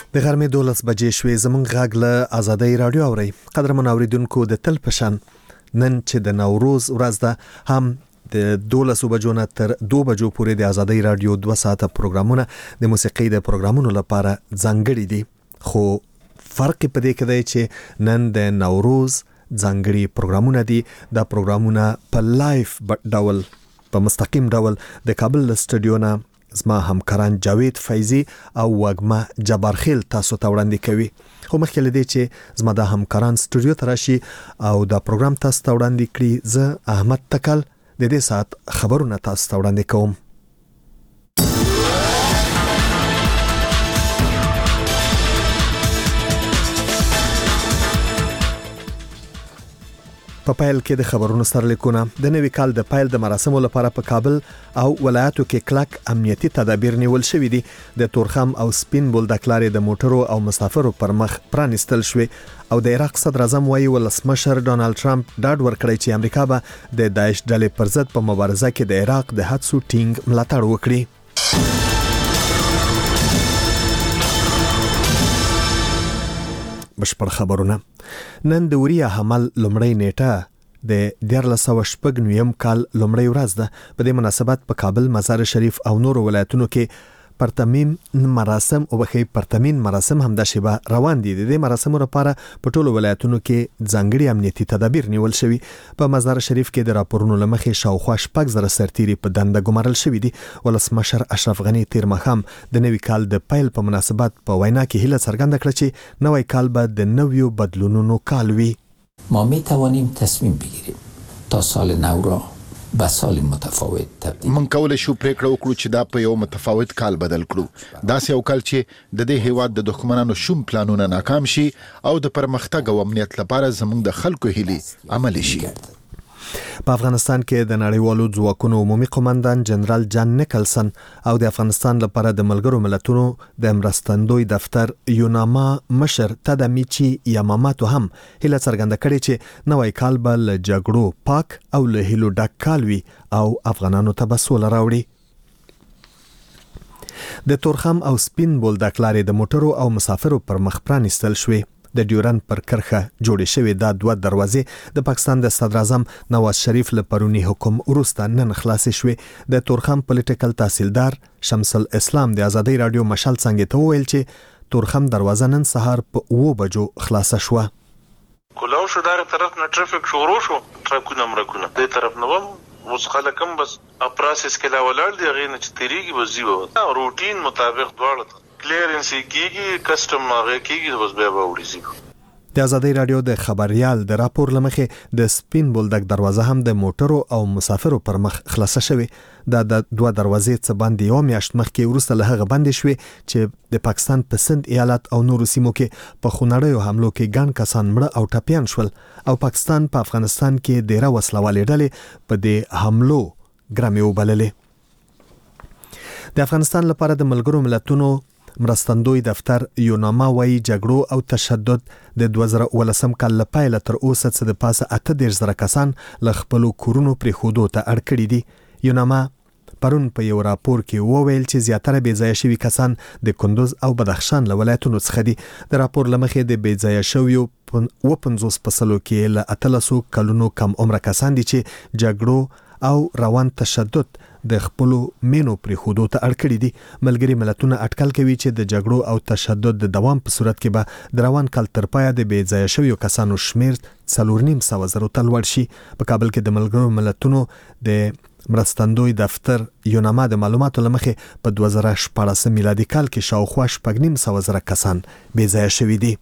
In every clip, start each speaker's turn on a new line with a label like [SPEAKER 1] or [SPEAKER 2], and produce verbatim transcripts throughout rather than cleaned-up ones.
[SPEAKER 1] د غرمې دولس بجې شوې. زمونږ غږ له آزادۍ رادیو اوري. قدرمن اوریدونکو، د تل پشان نن چې د نوروز ورځ ده، هم د دولس بجو نه تر دو بجو پورې د آزادۍ رادیو دوه ساعته پروګرامونه د موسیقۍ د پروګرامونو لپاره ځانګړي دي. خو فرق په دې کې دی چې نن د نوروز ځانګړي پروګرامونه دي. دا پروګرامونه په لایف ډول په مستقیم ډول د کابل سټوډیو نه زما همکاران جاوید فیضی او وګما جبارخیل تاسو ته وړاندې کوي. خو مخکې لدی چې زما د همکاران سټوډیو ته راشي او دا پروګرام تاسو ته وړاندې کړي، زه احمد تکل د دې ساعت خبرونه تاسو ته وړاندې کوم. په پایل کې د خبرونو سرلیکونه. د نوي کال د پایل د مراسمو لپاره په کابل او ولایتو کې کلک امنیتي تدابیر نیول شوي دي. د تورخم او سپین بولدک لارې د موټرو او مسافرو پر مخ پرانیستل شوې او د عراق صدر اعظم وايي ولسمشر ډونالد ټرمپ ډاډ ورکړی چې امریکا به د داعش ډلې پر ضد په مبارزه کې د عراق د هڅو ټینګ ملاتړ وکړي. بشپړ خبرونه. نن د وریا حمل لومړی نیټه د دیارلس سوه شپږ نویم کال لومړی ورځ ده. په دې مناسبت په کابل، مزار شریف او نورو ولایتونو کې پرتمین مراسم او بخې پرتمین مراسم هم د شیبه روان دي. د دې مراسمو لپاره په ټولو ولایتونو کې ځانګړي امنیتي تدابیر نیول شوي. په مزار شریف کې د راپورونو لمخې شاوخوا شپږ زره سرتیري په دنده ګمارل شوي دي. ولسمشر اشرف غنی تیر ماښام د نوي کال د پیل په مناسبت په وینا کې هیله څرګنده کړه چې نوی کال به د نویو بدلونونو کال وي.
[SPEAKER 2] ما می توانیم تصمیم بگیریم تا سال نو را به سال متفاوت تبدیل.
[SPEAKER 3] من کولای شو پریکړه وکړو چې دا په یو متفاوت کال بدل کړو. دا سه یو کال چې د دې هیواد د دښمنانو شوم پلانونه ناکام شي او د پرمختګ او امنیت لپاره زموږ د خلکو هیلې عملي شي.
[SPEAKER 1] په افغانستان کې د نړیوالو ځواکونو عمومي قوماندان جنرال جان نیکلسن او د افغانستان لپاره د ملګرو ملتونو د مرستندوی دفتر یوناما مشر تادامیچی یاماماتو هم هیله څرګنده کړې چې نوی کال به له جګړو پاک او له هیلو ډک کال وي او افغانانو ته به سوله راوړي. د تورخم او سپین بولدک لارې د موټرو او مسافرو پر مخ پرانیستل شوې. د ډیورن پر کرخه جوړې شوې دا دوه دروازې د پاکستان د صدر اعظم نواز شریف له پرونی حکم وروسته نن خلاصې شوې. د تورخم پولیټیکل تحصیلدار شمس الاسلام د آزادۍ رادیو مشال څنګه ته وویل چې تورخم دروازه نن سهار په اوه بجو خلاصه شوه.
[SPEAKER 4] کولاو شو دغه طرف نه ټریفیک شروع شو، ټرکونه مرکونه دې طرف نه وم اوس خلکم بس پروسس کې لا ولر دی غي نه چتيريږي وزيو روټین مطابق دواړه کلیرنس کیږي، کسٹم هغه کیږي، بس به وړي زی.
[SPEAKER 1] د آزادۍ رادیو د خبريال د راپور لمخې د سپین بولدک دروازه هم د موټرو او مسافرو پر مخ خلاصه شوې. دا د دوه دروازې څخه باندې یو میاشت مخکې وروسته له هغه باندې شوې چې د پاکستان په سند ایالت او نورو سیمو کې په خونړیو حملو کې ګڼ کسان مړه او ټپيان شول او پاکستان په افغانستان کې ډېره وسلوالې ډلې په دې حملو ګرامي وبللې. د افغانستان لپاره د ملګرو ملتونو مرستندوی دفتر یوناما وايي جګړو او تشدد د دوه زره ولسم کال له پیله تر اوسه څه د پاسه اته دېرش زره کسان له خپلو کورونو پرېښودو ته اړ کړي دي. یوناما پرون په یو راپور کې وویل چې زیاتره بې ځایه شوي کسان د کندوز او بدخشان له ولایتونو څخه دي. د راپور له مخې د بې ځایه شویو اوه پنځوس په سلو کې له اتلسو کلونو کم عمره کسان دي چې جګړو او روان تشدد د خپلو مینو پرېښودو ته اړ کړي دي. ملګري ملتونه اټکل کوي چې د جګړو او تشدد د دوام په صورت کې به د روان کال تر پایه د بې ځایه شویو کسانو شمیر څلور نیم سوه زرو ته لوړ شي. په کابل کې د ملګرو ملتونو د مرستندوی دفتر یوناما د معلوماتو لمخې په دوه زره شپاړس میلادي کال کې شاوخوا شپږ نیم سوه زره کسان بې ځایه شوي دي.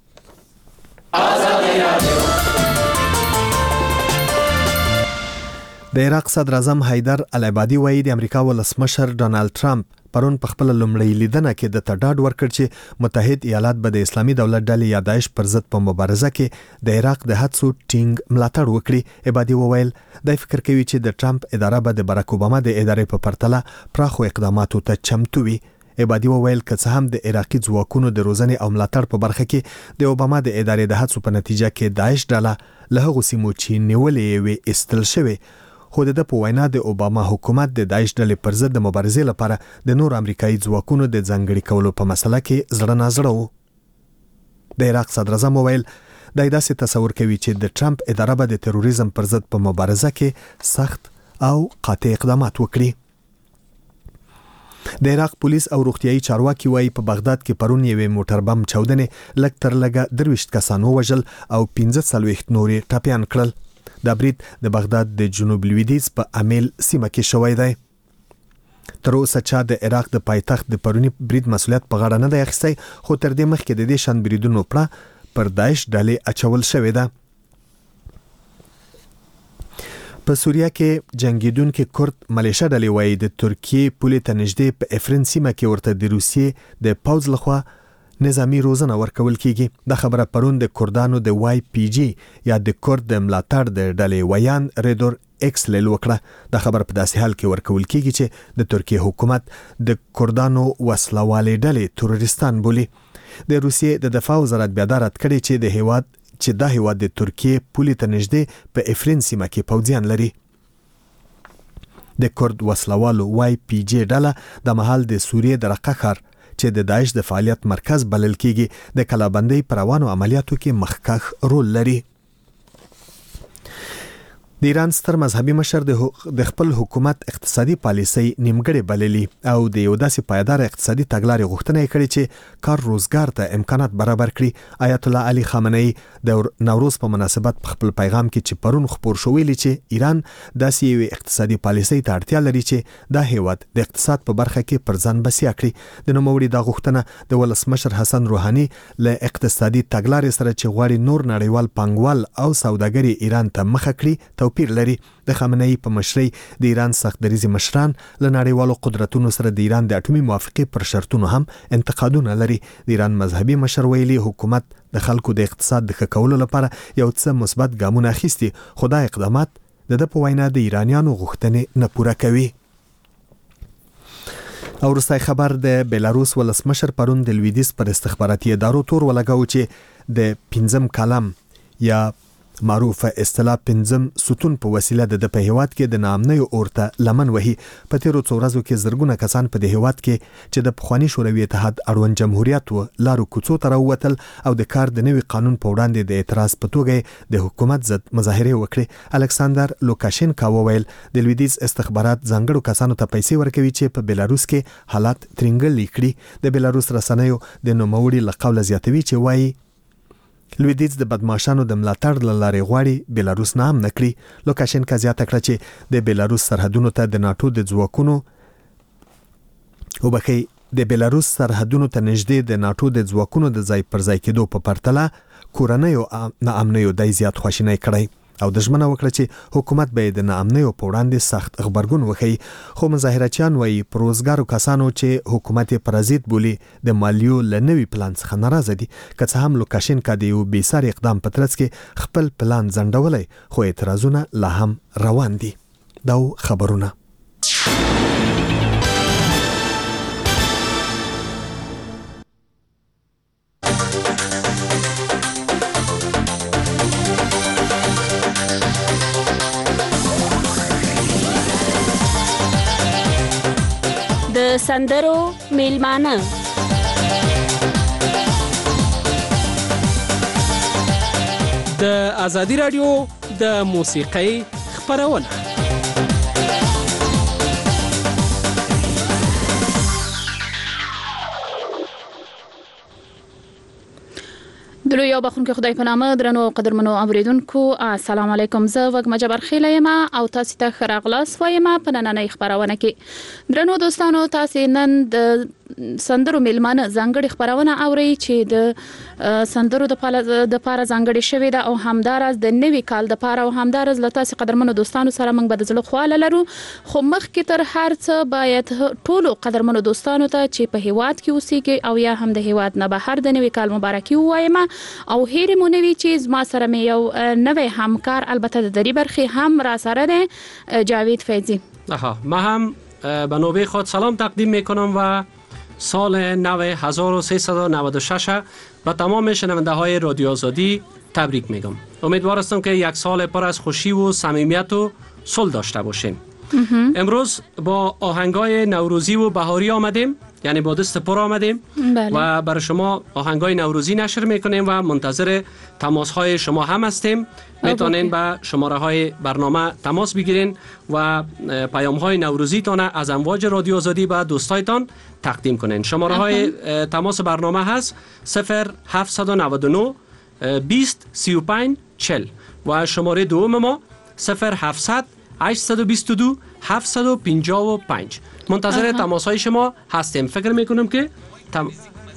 [SPEAKER 1] د عراق صدر اعظم حیدر العبادي وايي د امریکا ولسمشر ډونالد ټرمپ پرون په خپل لومړی لیدنه کې د تډاډ ورکړ چې متحد ایالات به د اسلامي دولت ډلې یا داعش پر ضد په مبارزه کې د عراق د هڅو ټینګ ملاتړ وکړي. عبادي وویل د فکر کوي چې د ټرمپ اداره به د باراک اوباما د ادارې په پرتله پراخو اقداماتو ته چمتو وي. عبادي وویل که څه هم د عراقي ځواکونو د روزنې او ملاتړ په برخه کې د اوباما د ادارې د هڅو په نتیجه کې داعش ډله له هغو سیمو چې نیولې وي ایستل شوې، خو د په وینا د اوباما حکومت د داعش ډلې پر ضد د مبارزې لپاره د نور امریکایي ځواکونو د ځانګړي کولو په مسله کې زړه نازړه و. د عراق صدر اعظم وویل دا داسې تصور کوي چې د ټرمپ اداره به د تروریزم پر ضد په مبارزه کې سخت او قاطع اقدامات وکړي. د عراق پولیس او روغتیايي چارواکي وايي په بغداد کې پرون یوې موټر بم چاودنې لږ تر لږه درویشت کسان ووژل او پنځه څلوېښت نورې ټپیان کړل. دا برید د بغداد د جنوب لویدیځ په امیل سیمه کې شوی دی. تر اوسه چا د عراق د پایتخت د پرونی برید مسؤلیت په غاړه نه دی اخیستی، خو تر دې مخکې د دې شان بریدونو پړه پر داعش ډلې اچول شوې ده. په سوریه کې جنگیدونکو کورد ملیشه ډلې وایي د ترکیې پولې ته نږدې په افرین سیمه کې ورته د روسیې د پوځ لخوا نظامی روزنه ورکول کیږي. دا خبره پرون د کردانو د وای پی جی یا د کورد د ملاتړ د ډلې ویان ریدور ایکس لیل وکړه. دا خبر په داسې حال کې ورکول کیږي چې د ترکیې حکومت د کردانو وسلوالې ډلې تروریستان بولي. د روسیې د دفاع وزارت بیا دا رد کړی چې د هیواد چې دا هیواد د ترکیې پولې ته نږدې په افرین سیمه کې پوځیان لري. د کورد وسلوالو وای پی جی ډله د مهال د سوریې د رقه ښار چې د داعش د فعالیت مرکز بلل کیږي د کلابندۍ پر روانو عملیاتو کې مخکښ رول لري. د ایران ستر مذهبي مشر د خپل حکومت اقتصادي پالیسۍ نیمګړې بللې او د یو داسې پایدار اقتصادي تګلارې غوښتنه یې کړې چې کار روزګار ته امکانات برابر کړي. آیت الله علي خامنه‌ای د نوروز په مناسبت په خپل پیغام کې چې پرون خبر شو ویلي چې ایران داسې یو اقتصادي پالیسۍ ته اړتیا لري چې دا هیواد د اقتصاد په برخه کې پر ځان بسیا کړي. د نوموړي دا غوښتنه د ولسمشر حسن روحاني له اقتصادي تګلارې سره چې غواړي نور نړیوال پانګوال او سوداګري ایران ته مخه کړي توپیر لري. د خامنه‌ای په مشرۍ د ایران سخت دریځي مشران له نړیوالو قدرتونو سره د ایران د اټومي موافقې پر شرطونو هم انتقادونه لري. د ایران مذهبي مشر ویلي حکومت د خلکو د اقتصاد د ښه کولو لپاره یو څه مثبت ګامونه اخیستي، خو دا اقدامات د ده په وینا د ایرانیانو غوښتنې نه پوره کوي. او وروستی خبر د بیلاروس ولسمشر پرون د لویدیځ پر استخباراتي ادارو تور ولګاوه چې د پنځم کالم یا معروفه اصطلاح پنځم ستون په وسیله د په هیواد کې د ناامنۍ اورته لمن وهي. په تیرو څو ورځو کې زرګونه کسان په د هیواد کې چې د پخواني شوروي اتحاد اړوند جمهوریت و لارو کوڅو ته راووتل او د کار د نوي قانون په وړاندې د اعتراض په توګه د حکومت ضد مظاهرې وکړې. الکساندر لوکاشینکا وویل د لویدیځ استخبارات ځانګړو کسانو ته پیسې ورکوي چې په بیلاروس کې حالات ترنګل کړي. د بیلاروس رسنیو د نوموړي له قوله زیاتوي چې وایي لویدیځ د بدمعشانو د ملاتړ له لارې غواړي بیلاروس نه هم نه کړي. لوکاشینکا زیاته کړه چې د بیلاروس سرحدونو ته د ناټو د ځواکونو وبخي د بیلاروس سرحدونو ته نږدې د ناټو د ځواکونو د ځای پر ځای کېدو په پرتله کورنۍ او ناامنۍ دای زیات خواشینی کړی او د ژمنه وکړه چې حکومت به د ناامنۍ په وړاندې سخت خبرګون وکړي. خو مظاهرچیان وایي پر روزګارو کسانو چې حکومت پرازیت بولي د مالیو له نوي پلان څخه ناراضه دي. که څه هم لوکاشینکا د یو بېساري اقدام په ترڅ کې خپل پلان ځنډولی، خو اعتراضونه لا هم روان دي. دا خبرونه
[SPEAKER 5] د سندرو میلمانه
[SPEAKER 6] د ازادي رادیو د موسیقۍ خبرونه.
[SPEAKER 5] درو یو بخونکو خدای په نامه. درنو قدرمنو اوریدونکو السلام علیکم. زه وګ مجبر خیله یم او تاسو ته خراغلاس وایم په نننۍ خبرونه کې. درنو دوستانو تاسو نن د سندرو میلمانه ځانګړي خبرونه اوري چې د سندرو د د پاره ځانګړي شوی ده او همدارز د نوي کال د پاره او همدارز له تاسو قدرمنو دوستانو سره موږ به د زړه خواله لرو. خو مخکې تر هر څه باید ټولو قدرمنو دوستانو ته چې په هیواد کې اوسېږي او یا هم د هیواد نه بهر د نوي کال مبارکي وایم او هیره مو نوي چیز ما سره مې یو نوې همکار البته د دری برخي هم را سره ده جاوید فیضی.
[SPEAKER 6] آها ما هم به نوبه خود سلام تقدیم میکنم و سال نو هزار و سیصد و نود و شش به تمام شنونده های رادیو آزادی تبریک میگم. امیدوار هستم که یک سال پر از خوشی و صمیمیت و صلح داشته باشیم. امروز با آهنگای نوروزی و بهاری آمدیم، یعنی با دست پر آمدیم
[SPEAKER 5] بله.
[SPEAKER 6] و برای شما آهنگای نوروزی نشر میکنیم و منتظر تماس های شما هم هستیم. میتونین به شماره های برنامه تماس بگیرین و پیام های نوروزی تان از امواج رادیو آزادی به دوستایتان تقدیم کنین. شماره های تماس برنامه هست صفر هفت نه نه بیست سی و پنج چهل و شماره دوم ما صفر هفتصد هشتصد و بیست و دو هفتصد و پنجاه و پنج. منتظر تماس های شما هستیم. فکر میکنم که تم...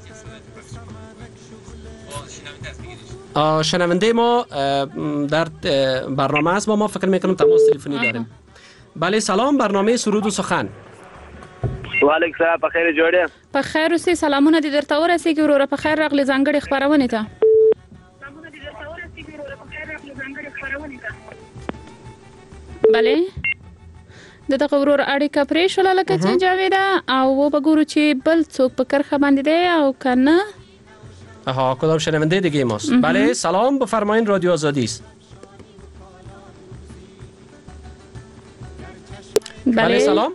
[SPEAKER 6] شنونده ما در برنامه است با ما، فکر میکنم تماس تلفنی داریم. بله سلام، برنامه سرود و سخن.
[SPEAKER 7] و علیکم سلام، په خیر جوړه.
[SPEAKER 5] په خیر اوسې، سلامونه دې درته ورسېږي وروره. په خیر راغلې ځانګړې خپرونې ته. بله د دغه ورور اړیکه پرې شوله لکه چې جاویده، او وبګورو چې بل څوک په کرخه باندې دی او که نه.
[SPEAKER 6] آها، کدام شنونده دیگه ماست؟ بله سلام، بفرمایین، رادیو آزادی است. بله سلام.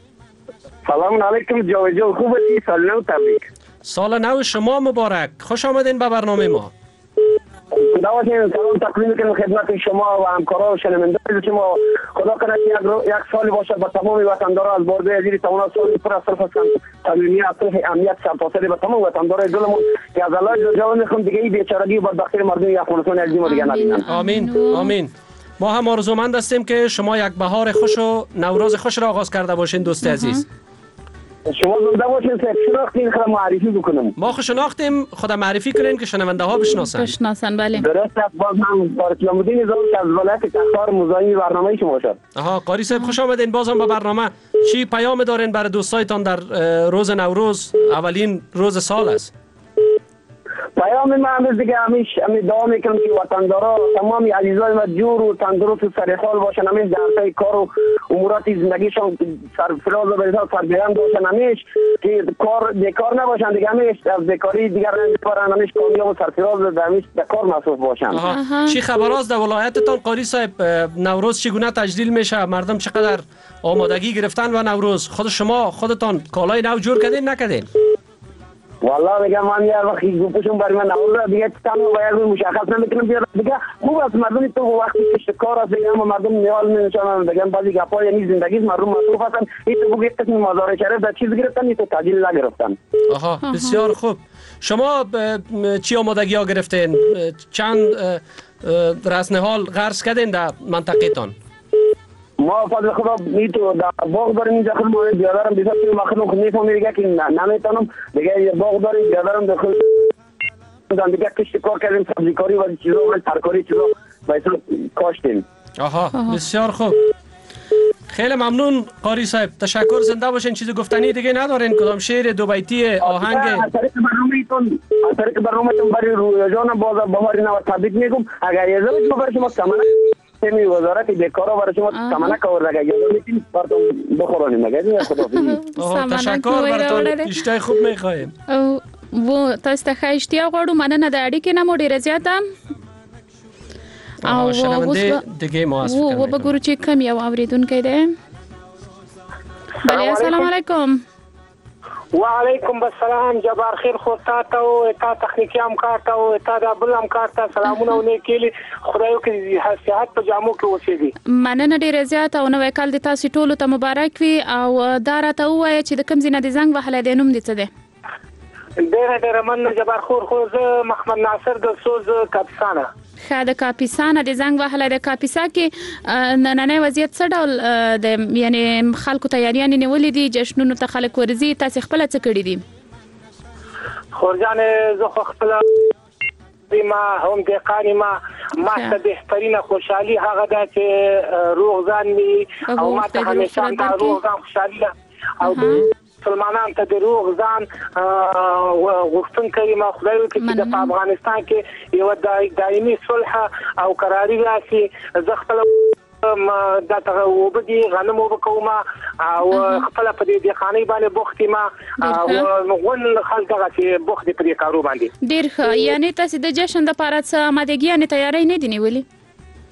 [SPEAKER 7] سلام علیکم جاوید جان، خوب هستی؟ سال نو تبریک.
[SPEAKER 6] سال نو شما مبارک، خوش آمدین به برنامه ما.
[SPEAKER 7] دعوت سلام تقدیم میکنم خدمت شما و همکاران و شنوندگان شما. خدا کنه که یک سال باشه با تمام وطنداران از بارده عزیز تمام سال پر از صرف صمیمیت، صلح، امنیت، سرتاسر با تمام وطنداران دلمون که از الله جل میخوام دیگه این بیچارگی و بدبختی مردم افغانستان عزیز ما دیگه نبینن.
[SPEAKER 6] آمین آمین. ما هم آرزومند هستیم که شما یک بهار خوش و نوروز خوش را آغاز کرده باشین دوست عزیز.
[SPEAKER 7] شما زنده باشین، صاحب شناختین، خدا معرفی بکنم.
[SPEAKER 6] ما خوش شناختیم، خدا معرفی کنین که شنونده ها بشناسن.
[SPEAKER 5] بشناسن بله.
[SPEAKER 7] درست است. باز من بارکلام الدین نظام از ولایت کهسار مزاحم برنامه شما شد.
[SPEAKER 6] آها، قاری صاحب خوش آمدین بازم به برنامه. چی پیام دارین برای دوستایتان در روز نوروز، اولین روز سال است؟
[SPEAKER 7] پیام من همیشه دیگه همیشه همیشه دعا میکنم که وطندارا تمام عزیزای ما جور و تندرست و سرحال باشن، همیشه در پی کار و امورات زندگیشون سرفراز و بریزا سربلند باشن، همیشه که کار بیکار نباشن دیگه، همیشه از بیکاری دیگر نمیپرن، همیشه کامیاب و سرفراز و همیشه به کار مصروف باشن.
[SPEAKER 6] آها. چی خبر است در ولایتتان قاری صاحب؟ نوروز چگونه تجلیل میشه؟ مردم چقدر آمادگی گرفتن و نوروز؟ خود شما خودتان کالای نو جور کردین نکردین؟
[SPEAKER 7] والله میگم من یه وقتی گفتم برای من نوروز دیگه تمام باید مشخص نمیکنم بیاد دیگه. خوب است مردم تو وقتی که کار است دیگه مردم نیال نمیشن دیگه، بعضی گپا یعنی زندگی مردم مصروف هستن. این تو بگید قسم مزارع شرف در چیز گرفتن، این تو تاجیل نگرفتن.
[SPEAKER 6] آها بسیار خوب. شما چی آمادگی ها گرفتین؟ چند رسنه حال غرس کردین در منطقه تان؟
[SPEAKER 7] ما فضل خدا می تو در باغ داریم اینجا خود ما بیادرم بیشتر که مخدم خود میفهم میگه که نمیتونم دیگه باغ داریم بیادرم داخل دیگه کشت کار کردیم، سبزی کاری و چیزا و ترکاری چیزا بایسا کاشتیم.
[SPEAKER 6] آها بسیار خوب، خیلی ممنون قاری صاحب، تشکر، زنده باشین. چیز گفتنی دیگه ندارین؟ کدام شعر دو بیتی آهنگ
[SPEAKER 7] از طریق برنامه‌تون از طریق برنامه‌تون برای روزانه باز بهاری نو تبریک میگم. اگر اجازه بدید برای شما کاملا می وزارت بیکارا برای شما کمانک آورد، اگر اجازه میدید براتون بخورانیم. اگر خدا
[SPEAKER 6] تشکر براتون، اشتهای خوب میخوایم.
[SPEAKER 5] و تاسو ته اشتیا غواړو، مننه د اړیکې نه مو ډیره زیاته.
[SPEAKER 6] او شنونده دیگه ما از فکر
[SPEAKER 5] و وبګورو چې کم یو اوریدونکی دی. بله السلام علیکم.
[SPEAKER 8] و علیکم السلام، جبار خیر خو تا ته او تا تخنیکی همکار ته او تا د بل همکار ته سلامونه و نیکیلی. خدایو کې صحت په جامو کې اوسېږي.
[SPEAKER 5] مننه ډیره زیاته او نوې کال د تاسو ټولو ته مبارک وي. او دا راته ووایه چې د کوم ځای نه د زنګ وهلی دی، نوم دې څه دی؟
[SPEAKER 8] ډیره ډیره مننه جبار خور خو زه محمد ناصر د سوز کاپیسانه.
[SPEAKER 5] ښه، د کاپیسانه د زنګ وهلی د کاپیسا کې نننی وضعیت څه ډول د یعنی خلکو تیاریانې نیولې دي، جشنونو ته خلک ورځي، تاسې خپله څه کړي دي؟
[SPEAKER 8] خورجانې زه خو خپله ما هم دهقانې ما ما ته بهترینه خوشحالي هغه ده چې روغ ځان مې او ما ته همیشه دا روغ ځان خوشحالي ده او مسلمانان ته د روغ ځان غوښتونکی ما خدای وکړي چې د افغانستان کې یو دایمي صلح او قراري راشي. زه خپله دا ته وبدي غنم وبکوم او خپل په دې خاني باندې بوختي ما او غون خلک دغه چې بوختي په دې کارو باندې.
[SPEAKER 5] ډیر ښه، یعنی تاسو د جشن د پاره څه آمادګي نه تیاری نه دی نیولې؟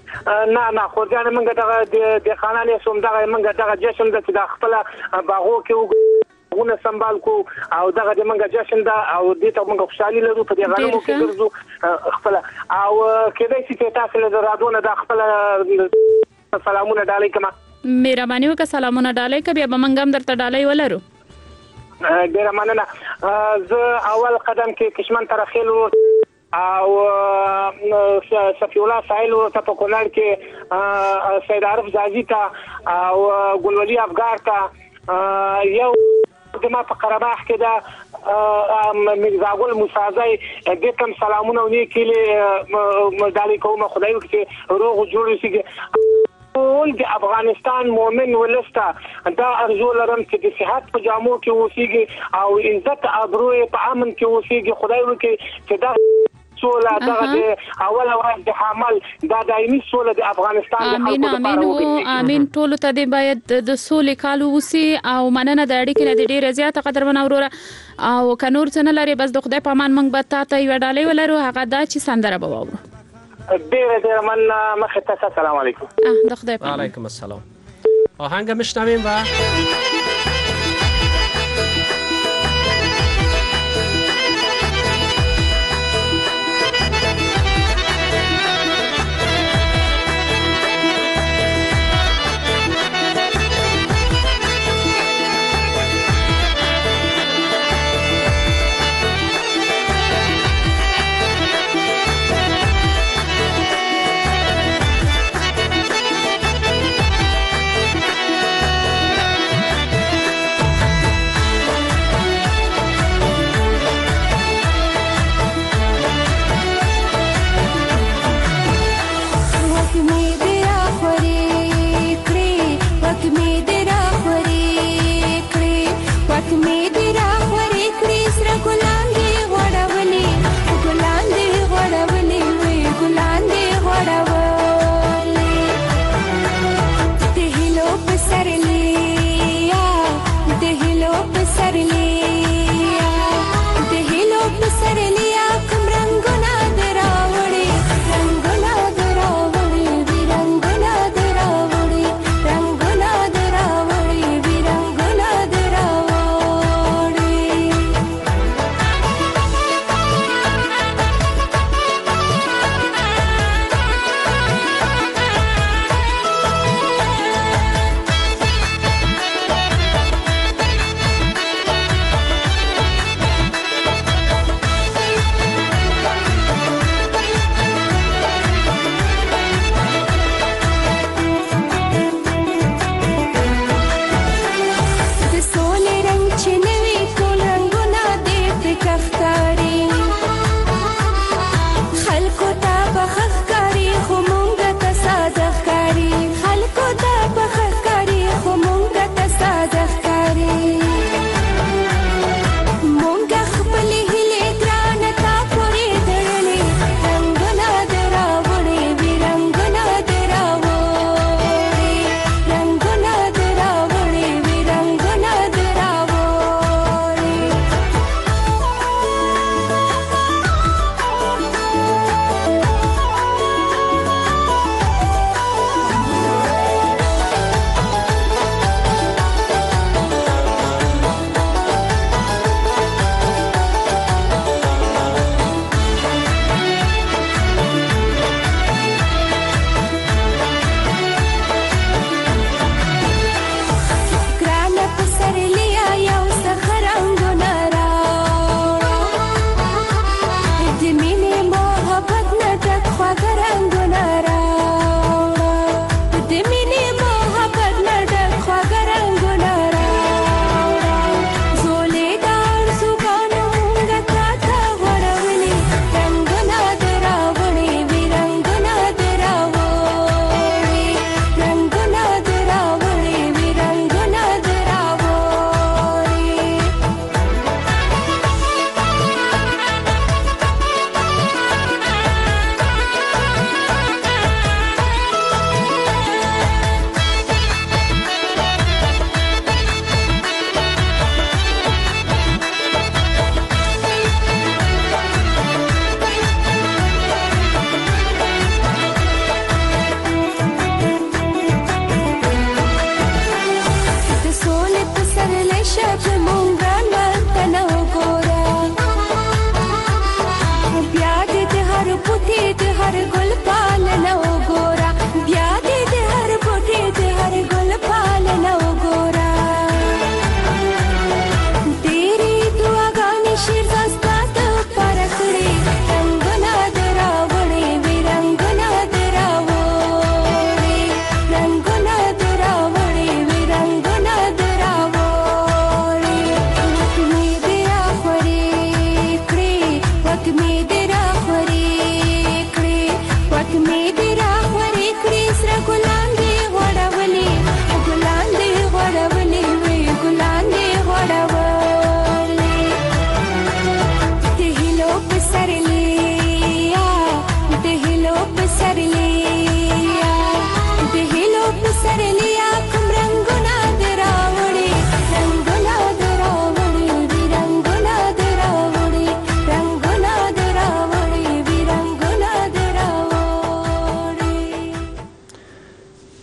[SPEAKER 8] نه نه خو ځان موږ دغه د خانانه سوم دغه موږ دغه جشن د خپل باغو کې ونه سمبال کو او دغه د منګه جشن دا او د ته منګه خوشالي لرو په دې غنمو کې ګرځو خپل او کله چې تاسو له رادونه د خپل سلامونه ډالۍ کما
[SPEAKER 5] مهرباني وکړه سلامونه ډالۍ کبه به منګم درته ډالۍ ولرو
[SPEAKER 8] ډیر مننه زه اول قدم کې کشمن ترخیل او صفی الله سایل ورته په کونړ کې سید عارف زازی ته او ګلولي افغار ته یو دما په قرباح کې دا مزاغول مساعدای د کوم سلامونه ونی کله ډالۍ کوم خدای وکړي روغ جوړ شي ټول د افغانستان مؤمن ولستا دا ارزو لرم چې د صحت په جامو کې وسیږي او عزت ابرو په امن کې وسیږي خدای وکړي چې دا سوله دغه د اول اول د حمل دا دایمي سوله د افغانستان د خلکو لپاره وکړي
[SPEAKER 5] امين ټول ته د باید د سولې کالو وسی او مننه د اړیکې نه ډیره زیاته قدرمن اوروره او کنور څنګه لري بس د خدای په امان موږ به تاسو یو ډالۍ ولرو هغه دا چې سندره به واورو
[SPEAKER 8] ډیره ډیره مننه مخه تاسو السلام علیکم
[SPEAKER 5] د خدای په
[SPEAKER 6] علیکم السلام آهنگ میشنویم و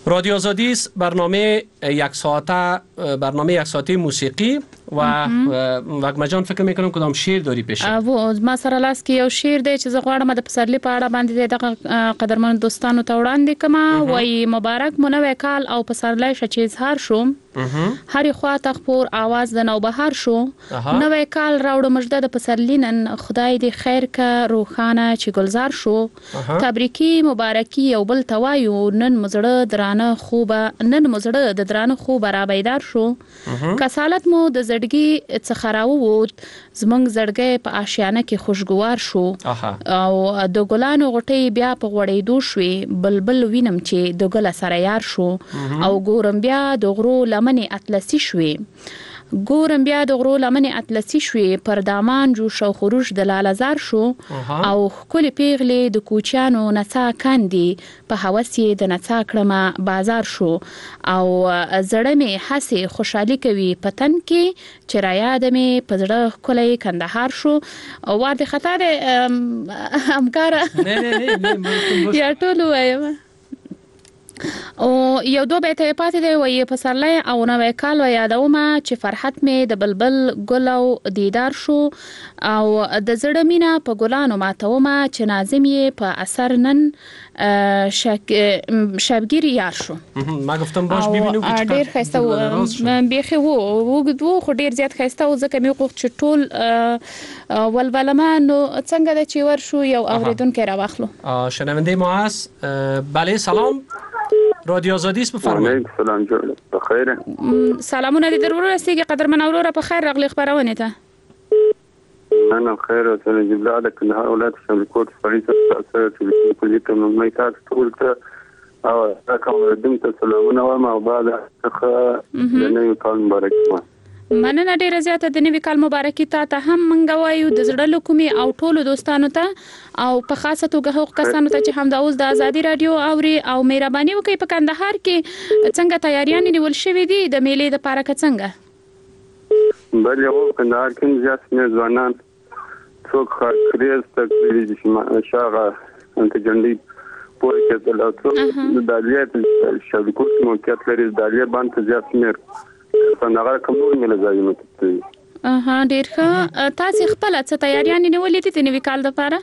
[SPEAKER 6] رادیو آزادی است، برنامه یک ساعته برنامه یک ساعته موسیقی و وقمه جان فکر میکنم کدام شعر داری پیش
[SPEAKER 5] او ما سره لاس کې یو شعر دی چې زه غواړم د پسرلی په اړه باندې دغه قدرمن دوستانو ته وړاندې کړم. وایي مبارک مو نوی کال او پسرلی شه چې اظهار شو، هر خوا ته خپور आवाज د نوبهار شو. نوی کال راوړو مژده د پسرلی نن، خدای دې خیر که روخانه چې گلزار شو. تبریکی مبارکی یو بل توایو، نن مزړه درانه خوبه نن مزړه د درانه خوبه را بیدار شو. کسالت مو د زړګي څخه راووت، زمونږ زړګی په آشیانه کې خوشګوار شو. او د ګلانو غټۍ بیا په غوړېدو شوې، بلبل وینم چې د ګله سره یار شو. او ګورم بیا د غرو لمنې اطلسي شوې ګورم بیا د غرو لمنې اطلسي شوې پر دامان جوش او خروش د لالزار شو. او ښکلې پیغلې د کوچیانو نڅا کاندي، په هوس یې د نڅا کړمه بازار شو. او زړه مې هسې خوشحالي کوي په تن کې، چې را یاد مې په زړه ښکلی کندهار شو. وار دې خطا دی همکاره یا ټول ووایم. او یو دو بیت پاتې دی، وایي پسرلی او نوی کال و یادومه چې فرحت مې د بلبل ګل او دیدار شو. او د زړه مینه په ګلانو ماتومه، چې ناظم یې په اثر نن شک... شبگیر یار شو.
[SPEAKER 6] ما گفتم باش ببینو که چقدر
[SPEAKER 5] ډیر خسته بیخي وو وګد وو خو ډیر زیات خسته و، ځکه مې غوښت چې ټول ولولمه. نو څنګه د چې ور شو یو اوریدونکو را واخلو.
[SPEAKER 6] شنونده ما هست. بله سلام، رادیو آزادی است، بفرمایید.
[SPEAKER 9] سلام جوړ بخیر.
[SPEAKER 5] سلامونه دې درور رسیږي قدرمن اورور په خیر راغلی خبرونه ته.
[SPEAKER 9] انا خیر او سره جبل علی کنه اولاد شمکوت فريسه تاثیر چې په دې ته نو مې تاسو ټول ته او تاسو دم ته سلامونه وایم او بعد څخه د نوي کال مبارک وایم.
[SPEAKER 5] مننه ډیره زیاته د نوي کال مبارکي ته ته هم منګ وایو د زړه لکومي او ټولو دوستانو ته، او په خاصه توګه هغو کسانو ته چې هم د اوس د ازادي رادیو اوري. او مهرباني وکړئ په کندهار کې څنګه تیاریان نیول شوې دي د میلې د پاره که څنګه؟
[SPEAKER 9] بل یو کندهار کې زیات نه ځوانان څوک خاطرې تکلیف چې شاغه انت جنډي پوره کې د څو د دالیات شاوکوت موقعیت لري، دالیات باندې زیات نه څنګه کومول مله ځایونه ته.
[SPEAKER 5] اها ډیر ښه. تاسو خپل څه تیاریان نیولې دي د نوي کال لپاره؟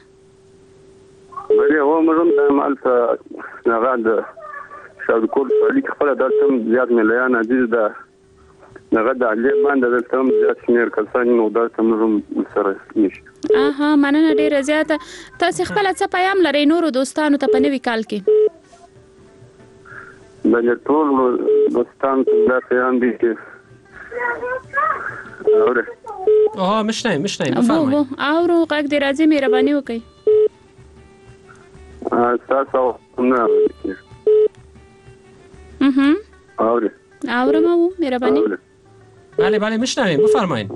[SPEAKER 9] بل یو مروم د مال ته هغه د شاوکوت اړیک خپل د تم زیات مليان عزیز ده هغه د علي باندې د تم زیات شمیر کسان نو د تم روم سره نشي.
[SPEAKER 5] اها مننه ډیره زیاته. تاسو خپل څه پیغام لرئ نورو دوستانو ته په نوي کال کې؟
[SPEAKER 9] بل ټول دوستان ته پیغام دي چې اوره
[SPEAKER 6] اه مشنایم مشنایم بفرمایید.
[SPEAKER 5] اورو غږ دې راځي، مهرباني وکړئ.
[SPEAKER 9] تاسو نه
[SPEAKER 5] اها
[SPEAKER 9] اوره
[SPEAKER 5] اورم او مهرباني.
[SPEAKER 6] بله بله مشنایم بفرمایید.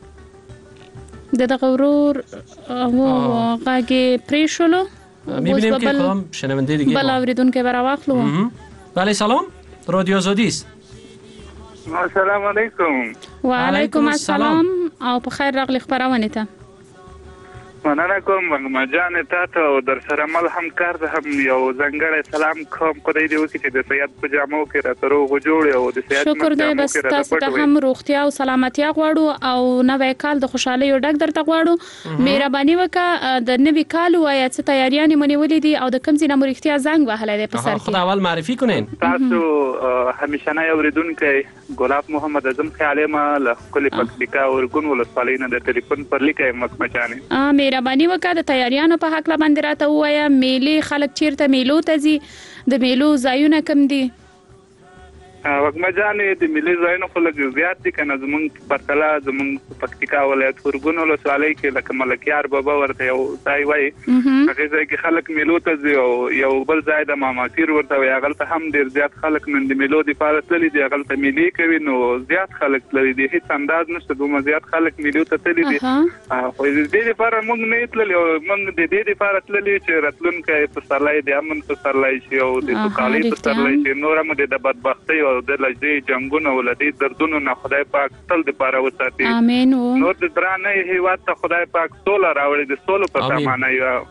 [SPEAKER 5] د دغه ورور او غږ پریشلو
[SPEAKER 6] میبینیم که کدام شنونده دیگه
[SPEAKER 5] بله اوریدونکو برا واخلو.
[SPEAKER 6] بله سلام، رادیو آزادی است.
[SPEAKER 10] السلام علیکم.
[SPEAKER 5] و علیکم السلام او په خیر راغلی خبرونه ته.
[SPEAKER 10] مننه کوم مجان ته ته او در سره مل هم کار ده هم یو ځنګړی سلام کوم خدای دې وکړي چې د سیاحت په جامو کې راته روغ جوړ او د سیاحت
[SPEAKER 5] شکر دې بس تاسو ته هم روغتیا او سلامتیا غواړو او نوی کال د خوشحالۍ او ډک درته غواړو. مهرباني وکړه د نوي کال وایي څه تیاریانې منولې دي او د کوم ځای نه مرختیا زنګ وهلی دی په سر کې؟
[SPEAKER 6] خدای اول معرفي کنین.
[SPEAKER 10] تاسو همیشنه اوریدونکي ګلاب محمد اعظم خیالما له خپل پکتیکا ورګون ولسوالۍ نه د ټلیفون پر لیکه مکمچانه.
[SPEAKER 5] مهرباني وکړه د تیاریانو په حق باندې راته ووایه. میلې خلک چیرته میلو ته ځي؟ د میلو ځایونه کوم دي؟
[SPEAKER 10] وګمجانې د ملي ځایونو خو لږ زیات دي که نه زمونږ پرتله زمونږ پکتیکا ولایت ورګون ولسوالۍ کې لکه ملکیار بابا ورته یو ځای وایي، هغې ځای کې خلک میلو ته ځي. او یو بل ځای د ماماکیر ورته وایي، هغلته هم ډېر زیات خلک نن د میلو دپاره تللي دي، هغلته میلې کوي. نو زیات خلک تللي دي، هېڅ انداز نشته دومره زیات خلک میلو ته تللي دي. خو د دې دپاره موږ نه یو تللي او موږ د دې دپاره تللي چې راتلونکی پسرلی د امن پسرلی شي او د سوکالۍ پسرلی شي، نور هم د بدبختۍ او د لږدې جنګونو او له دې دردونو نه خدای پاک تل دپاره وساتي.
[SPEAKER 5] امین.
[SPEAKER 10] نور د درانه هېواد ته خدای پاک سوله راوړي، د سولو په سامانه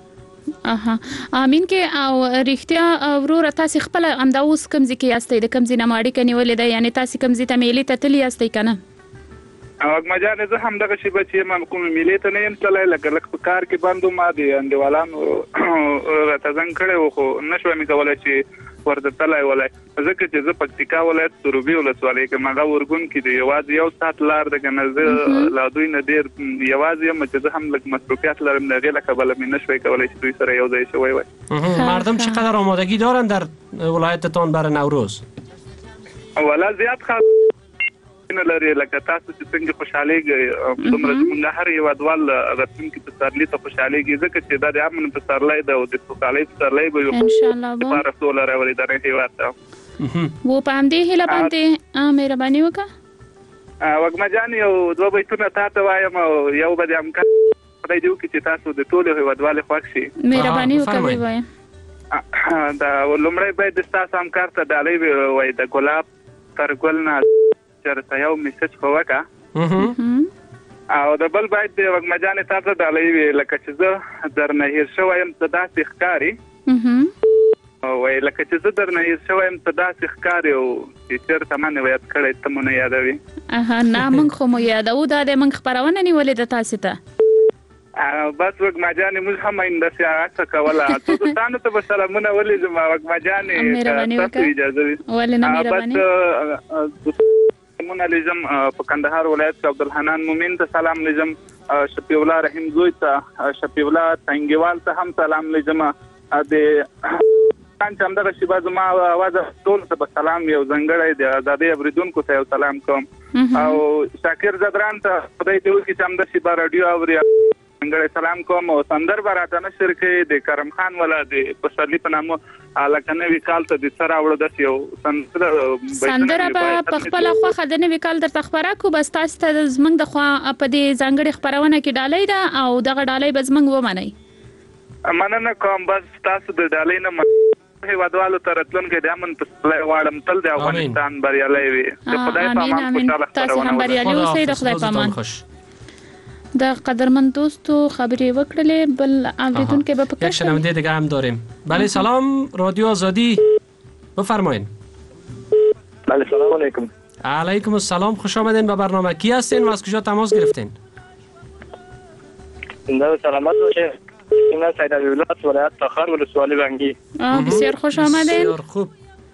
[SPEAKER 5] اها امين کې او رښتیا ورور تاسو خپل امدا اوس کوم ځکه یاستئ د کوم ځینه ماړی کني ولې ده یعنی تاسو کوم ځته میلې ته تلی یاستئ کنه
[SPEAKER 10] او مجانه زه هم دغه شی بچي ما کوم میلې ته نه يم تلای لکه لکه په کار کې باندې ما دي اندوالانو راته ځنګ کړو خو نشو مې کولای چې ورته تلای ولای ځکه چې زه پکتیکا ولایت سروبي ولسوالۍ کې ماغه ورګون کې دی یوازې یو سات لار د کنه لا دوی نه ډیر یوازې یم چې زه هم لږ مصروفیت لرم نه غیر کبل مې نشوي کولای چې دوی سره یو ځای شوي وای
[SPEAKER 6] مردم چقدر آمادگی دارن در ولایتتان برای نوروز
[SPEAKER 10] ولا زیات خاص نه لري لکه تاسو چې څنګه خوشاليږئ دومره موږ هر یو ادوال رسم کې په سرلی ته خوشاليږي ځکه چې دا د امن په سرلای ده او د خوشالۍ په سرلای به
[SPEAKER 5] ان شاء الله به
[SPEAKER 10] رسول الله ولې درې هیواد
[SPEAKER 5] وو پام دې هله باندې مهرباني وکړه
[SPEAKER 10] وګما جان یو دوه بیتونه تاسو وایم او یو به د امکان خدای دې وکړي چې تاسو د ټولو هیوادوالو خوښ شي
[SPEAKER 5] مهرباني وکړئ وایم
[SPEAKER 10] دا لومړی به د تاسو همکار ته ډالۍ وای د ګلاب تر ګل نه چرته یو میسج کوکا او د بل باید د وګمجان تاسو ډالۍ لکه چې زه درنه هیر شوم ته داسې ښکاری او وای لکه چې زه درنه هیر شوم ته داسې ښکاری او چې چرته مانه یاد کړی ته مونږ یادوي
[SPEAKER 5] اها نه مونږ خو مو یادو دا د مونږ خبرونه نیولې د تاسو ته
[SPEAKER 10] بس وګمجان موږ هم اندسه آسه کوله ته تاسو ته سلامونه ولې زما وګمجان تاسو اجازه وي
[SPEAKER 5] ولې نه مهرباني
[SPEAKER 10] مون لزم په کندهار ولایت کې عبدالحنان مومن ته سلام لزم شفیع الله رحیم زوی ته شفیع الله تنګیوال ته هم سلام لزم د څنګه هم دغه شیبه زما आवाज ټول ته سلام یو زنګړی د آزادۍ اوریدونکو ته سلام کوم او شاکر زدران ته خدای دې وکړي چې هم د شیبه رادیو اوري څنګه سلام کوم او سندر براته نشر کې د کرم خان ولا د پسرلی په نامو الکنه وکال ته د سره وړو د یو سندر
[SPEAKER 5] سندر په خپل خو خدنه وکال در تخبره کو بس تاسو ته زمنګ د خو په دې ځنګړي خبرونه کې ډالۍ ده او دغه ډالۍ به زمنګ و منئ
[SPEAKER 10] مننه کوم بس تاسو د ډالۍ نه هیوادوالو ترتلون کې د امن په واړم تل د افغانستان بریالي وي د خدای په امان خوشاله
[SPEAKER 5] تاسو هم بریالي اوسئ د خدای په امان د قدرمن دوستو خبرې وکړلې بل اوریدونکو به پکې
[SPEAKER 6] یک شنونده دیگه هم داریم. بله سلام رادیو آزادی بفرمایید.
[SPEAKER 11] بله سلام علیکم.
[SPEAKER 6] علیکم السلام خوش آمدین به برنامه. کی هستین و از کجا تماس گرفتین؟
[SPEAKER 11] زنده سلامت باشین. من سید عبدالله ولایت تخار ولسوالی بنگی.
[SPEAKER 5] بسیار خوش آمدین.
[SPEAKER 6] بسیار خوب.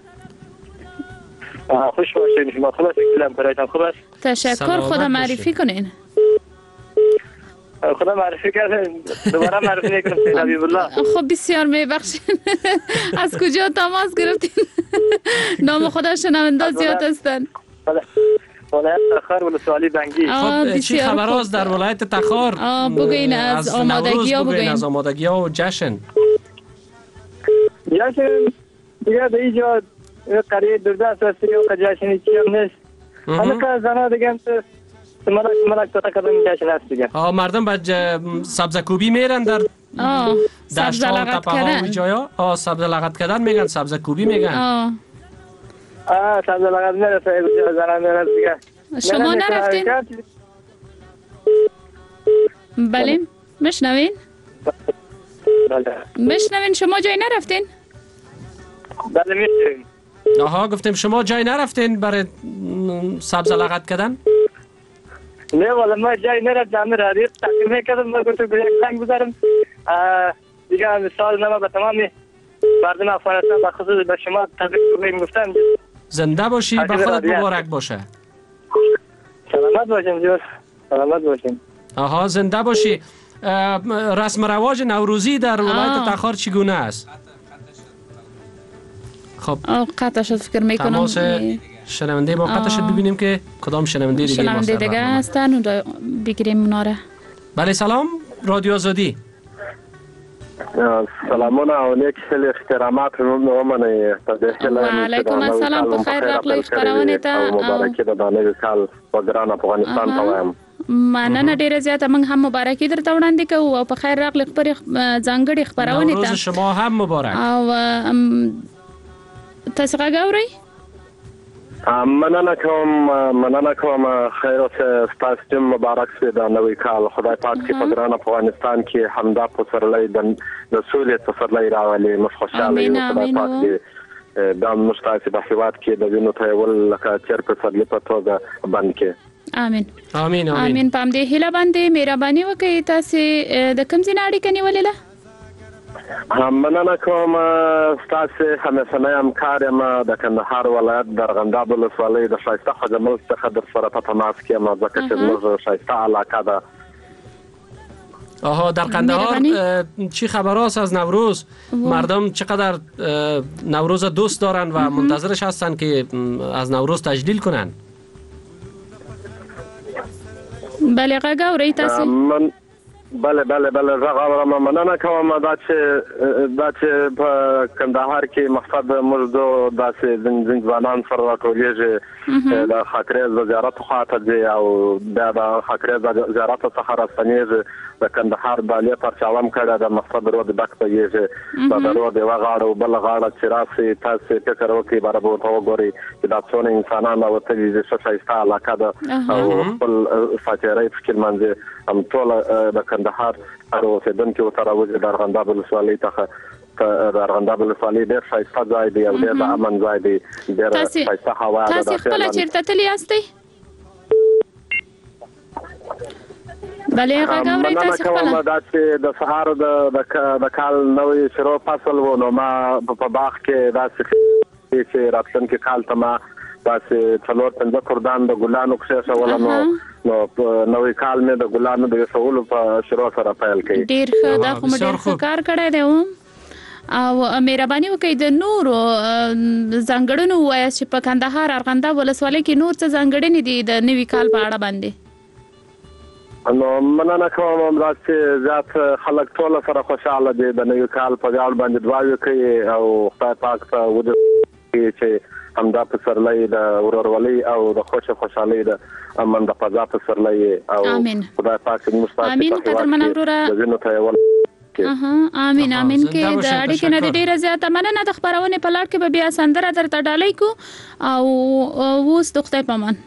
[SPEAKER 11] خوش باشین. شما خوب هستید؟ کلام برایتان خوب است؟
[SPEAKER 5] تشکر. خدا معرفی کنین.
[SPEAKER 11] خدا معرفی کردن دوباره معرفی نکنم سید حبیب الله.
[SPEAKER 5] خب بسیار میبخشین. از کجا تماس گرفتین؟ نام خدا شنونده زیاد هستن.
[SPEAKER 11] ولایت تخار ولسوالی بنگی.
[SPEAKER 6] خب چی خبر است در ولایت تخار؟
[SPEAKER 5] بگوین از آمادگی ها بگوین.
[SPEAKER 6] از آمادگی ها و جشن.
[SPEAKER 11] جشن دیگه به اینجا قریه دوردست هستی و جشنی چی هم نیست. حالا که زنها دیگه ملک ملک تا تکرم جشن هست دیگه.
[SPEAKER 6] آه مردم به سبزه کوبی میرن در
[SPEAKER 5] آه سبزه لغت کردن.
[SPEAKER 6] جایا آه سبزه لغت کردن میگن سبزه کوبی میگن.
[SPEAKER 5] آه
[SPEAKER 11] آه سبزه لغت میرن زنها میرن دیگه.
[SPEAKER 5] شما نرفتین؟ بله مشنوین؟
[SPEAKER 11] بله
[SPEAKER 5] مشنوین شما جای نرفتین؟
[SPEAKER 11] بله میشنوین.
[SPEAKER 6] آها گفتیم شما جای نرفتین برای سبزه لغت کردن؟
[SPEAKER 11] نه والا ما جای نرفتم رادیو تقدیم میکردم ما گفتم یک زنگ بزنم دیگه مثال نما به تمامی مردم افغانستان به خصوص به شما تبریک گفتم
[SPEAKER 6] زنده باشی به خودت مبارک باشه.
[SPEAKER 11] سلامت باشین جور سلامت باشین.
[SPEAKER 6] آها زنده باشی. رسم رواج نوروزی در ولایت تخار چگونه است؟ خب
[SPEAKER 5] قطع شد فکر میکنم
[SPEAKER 6] تماس شنونده ما قطع شد ببینیم که کدام شنونده دیگه ما
[SPEAKER 5] شنونده دیگه هستن و بگیریم اوناره.
[SPEAKER 6] بله سلام رادیو آزادی.
[SPEAKER 12] سلامونه او نیک خیلی احترامات رو منه
[SPEAKER 5] و علیکم السلام په خیر راغلی خبرونه ته
[SPEAKER 12] مبارکي د نوي کال په ګران افغانستان ته وایم.
[SPEAKER 5] مننه ډیره زیاته موږ هم مبارکي درته وړاندې کوو او په خیر راغلی خبرې ځانګړي خبرونه ته.
[SPEAKER 6] روز شما هم مبارک.
[SPEAKER 5] او تاسو غاوري؟
[SPEAKER 12] مننه کوم مننه کوم خیر اوسه ستاسو ټیم مبارک شه د نوې کال خدای پاک چې په ګران افغانستان کې همدا پسرلی د د سولې پسرلی راولي مخ خوشاله یو خدای پاک دې دا مستاسو په هیواد کې د وینو ته ول لکه چیر په فضل په توګه بند کې
[SPEAKER 5] امين
[SPEAKER 6] امين
[SPEAKER 5] امين پام دې هله باندې مهرباني وکړئ تاسو د کوم ځای اړیکه نیولې
[SPEAKER 12] مننه کوم ستاسو همیشنه همکار یم د کندهار ولایت د ارغنداب ولسوالۍ د شایسته خدمل څخه در سره په تماس کې یم ځکه چې موږ شایسته علاقه ده.
[SPEAKER 6] آها در قندهار چی خبر است از نوروز؟ مردم چقدر نوروز دوست دارن و منتظرش هستن که از نوروز تجلیل کنن؟
[SPEAKER 5] بله غاگا و ریتاسی
[SPEAKER 12] من بله بله بله زغا ما مننه کوم دا چې دا چې په کندهار کې مقصد موږ د داسې ځوانان سره راټولېږي د خاطرې د زیارت خاطر دی او د خاطرې د زیارت څخه راستنېږي د کندهار بالې پر چالم کړه د مقصد ورو د بک پېږي دا ورو د وغاړو بل غاړه چې راسي تاسو فکر وکړئ برابر ته وګورئ چې دا څونه انسانان او ته دې څه شایسته علاقه ده او خپل فاتحه فکر منځ هم ټول د کندهار او اوسیدونکو ته راوځي د ارغنداب ولسوالۍ څخه د ارغنداب ولسوالۍ ډېر ښایسته ځای دی او ډېر د امن ځای دی ډېر ښایسته هوا ده.
[SPEAKER 5] تاسو خپل چیرته تللی یاستئ؟ بله هغه غوړی تاسو خپل
[SPEAKER 12] دا چې د سهار د د کال نوې شروع فصل و نو ما په باغ کې داسې چې راتلونکي کال ته ما داسې څلور پنځه کردان د ګلانو کښې شولنو نو نوې کال مې د ګلانو د سوالو په شروع سره پیل کړي.
[SPEAKER 5] ډېر ښه دا خو ډېر ښه کار کړی دی او مهرباني وکړئ د نورو ځانګړنو ووایاست چې په کندهار ارغنداب ولسوالۍ کې نور څه ځانګړنې دي د نوي کال په اړه باندې؟
[SPEAKER 12] نو مننه کوم دا چې زیات خلک ټول سره خوشاله دي د نوي کال په اړه باندې دعا کوي او خدای پاک ته ودې چې همدا پسرلی د ورورولۍ او د خوش خوشحالۍ د امن د فضا پسرلی او خدای پاک دې مستاسو
[SPEAKER 5] امين قدرمن وروره
[SPEAKER 12] د زینو ته ول
[SPEAKER 5] اها امين امين کې د اړیکې نه ډیره زیاته مننه د خبرونه په لړ کې به بیا سندره درته ډالۍ کو او اوس د خدای پامان.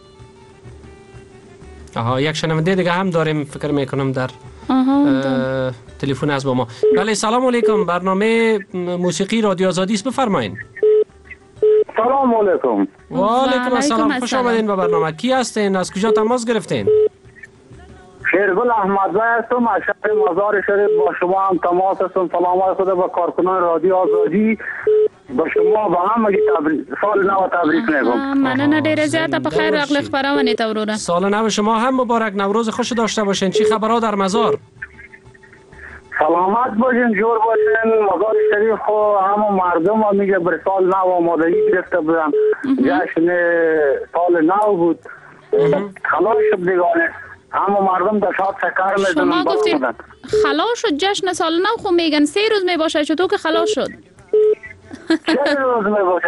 [SPEAKER 6] آها یک شنونده دیگه هم داریم فکر میکنم در تلفن از با ما. بله سلام علیکم برنامه موسیقی رادیو آزادی است بفرمایید.
[SPEAKER 13] سلام علیکم.
[SPEAKER 6] و علیکم السلام خوش آمدین به برنامه. کی هستین از کجا تماس گرفتین؟
[SPEAKER 13] شیرگل احمدزاده هستم از شهر مزار شریف با شما هم تماس هستم. سلام خدا با کارکنان رادیو آزادی با شما با هم تبریک سال نو تبریک میگم.
[SPEAKER 5] مننه ډیره زیاته په خیر راغلی خبرونه ته وروره.
[SPEAKER 6] سال نو شما هم مبارک نوروز خوش داشته باشین. چی خبرها در مزار؟
[SPEAKER 13] سلامت باشین جور باشین. مزار شریف خو همه مردم ها میگه بر سال نو آمادگی گرفته بودن. جشن سال نو بود خلاص شد دیگانه همه مردم در شاد سکر میزنن.
[SPEAKER 5] شما گفتین خلاص شد جشن سال نو خو میگن سه روز میباشه چطور که خلاص شد؟
[SPEAKER 13] چل روز میباشه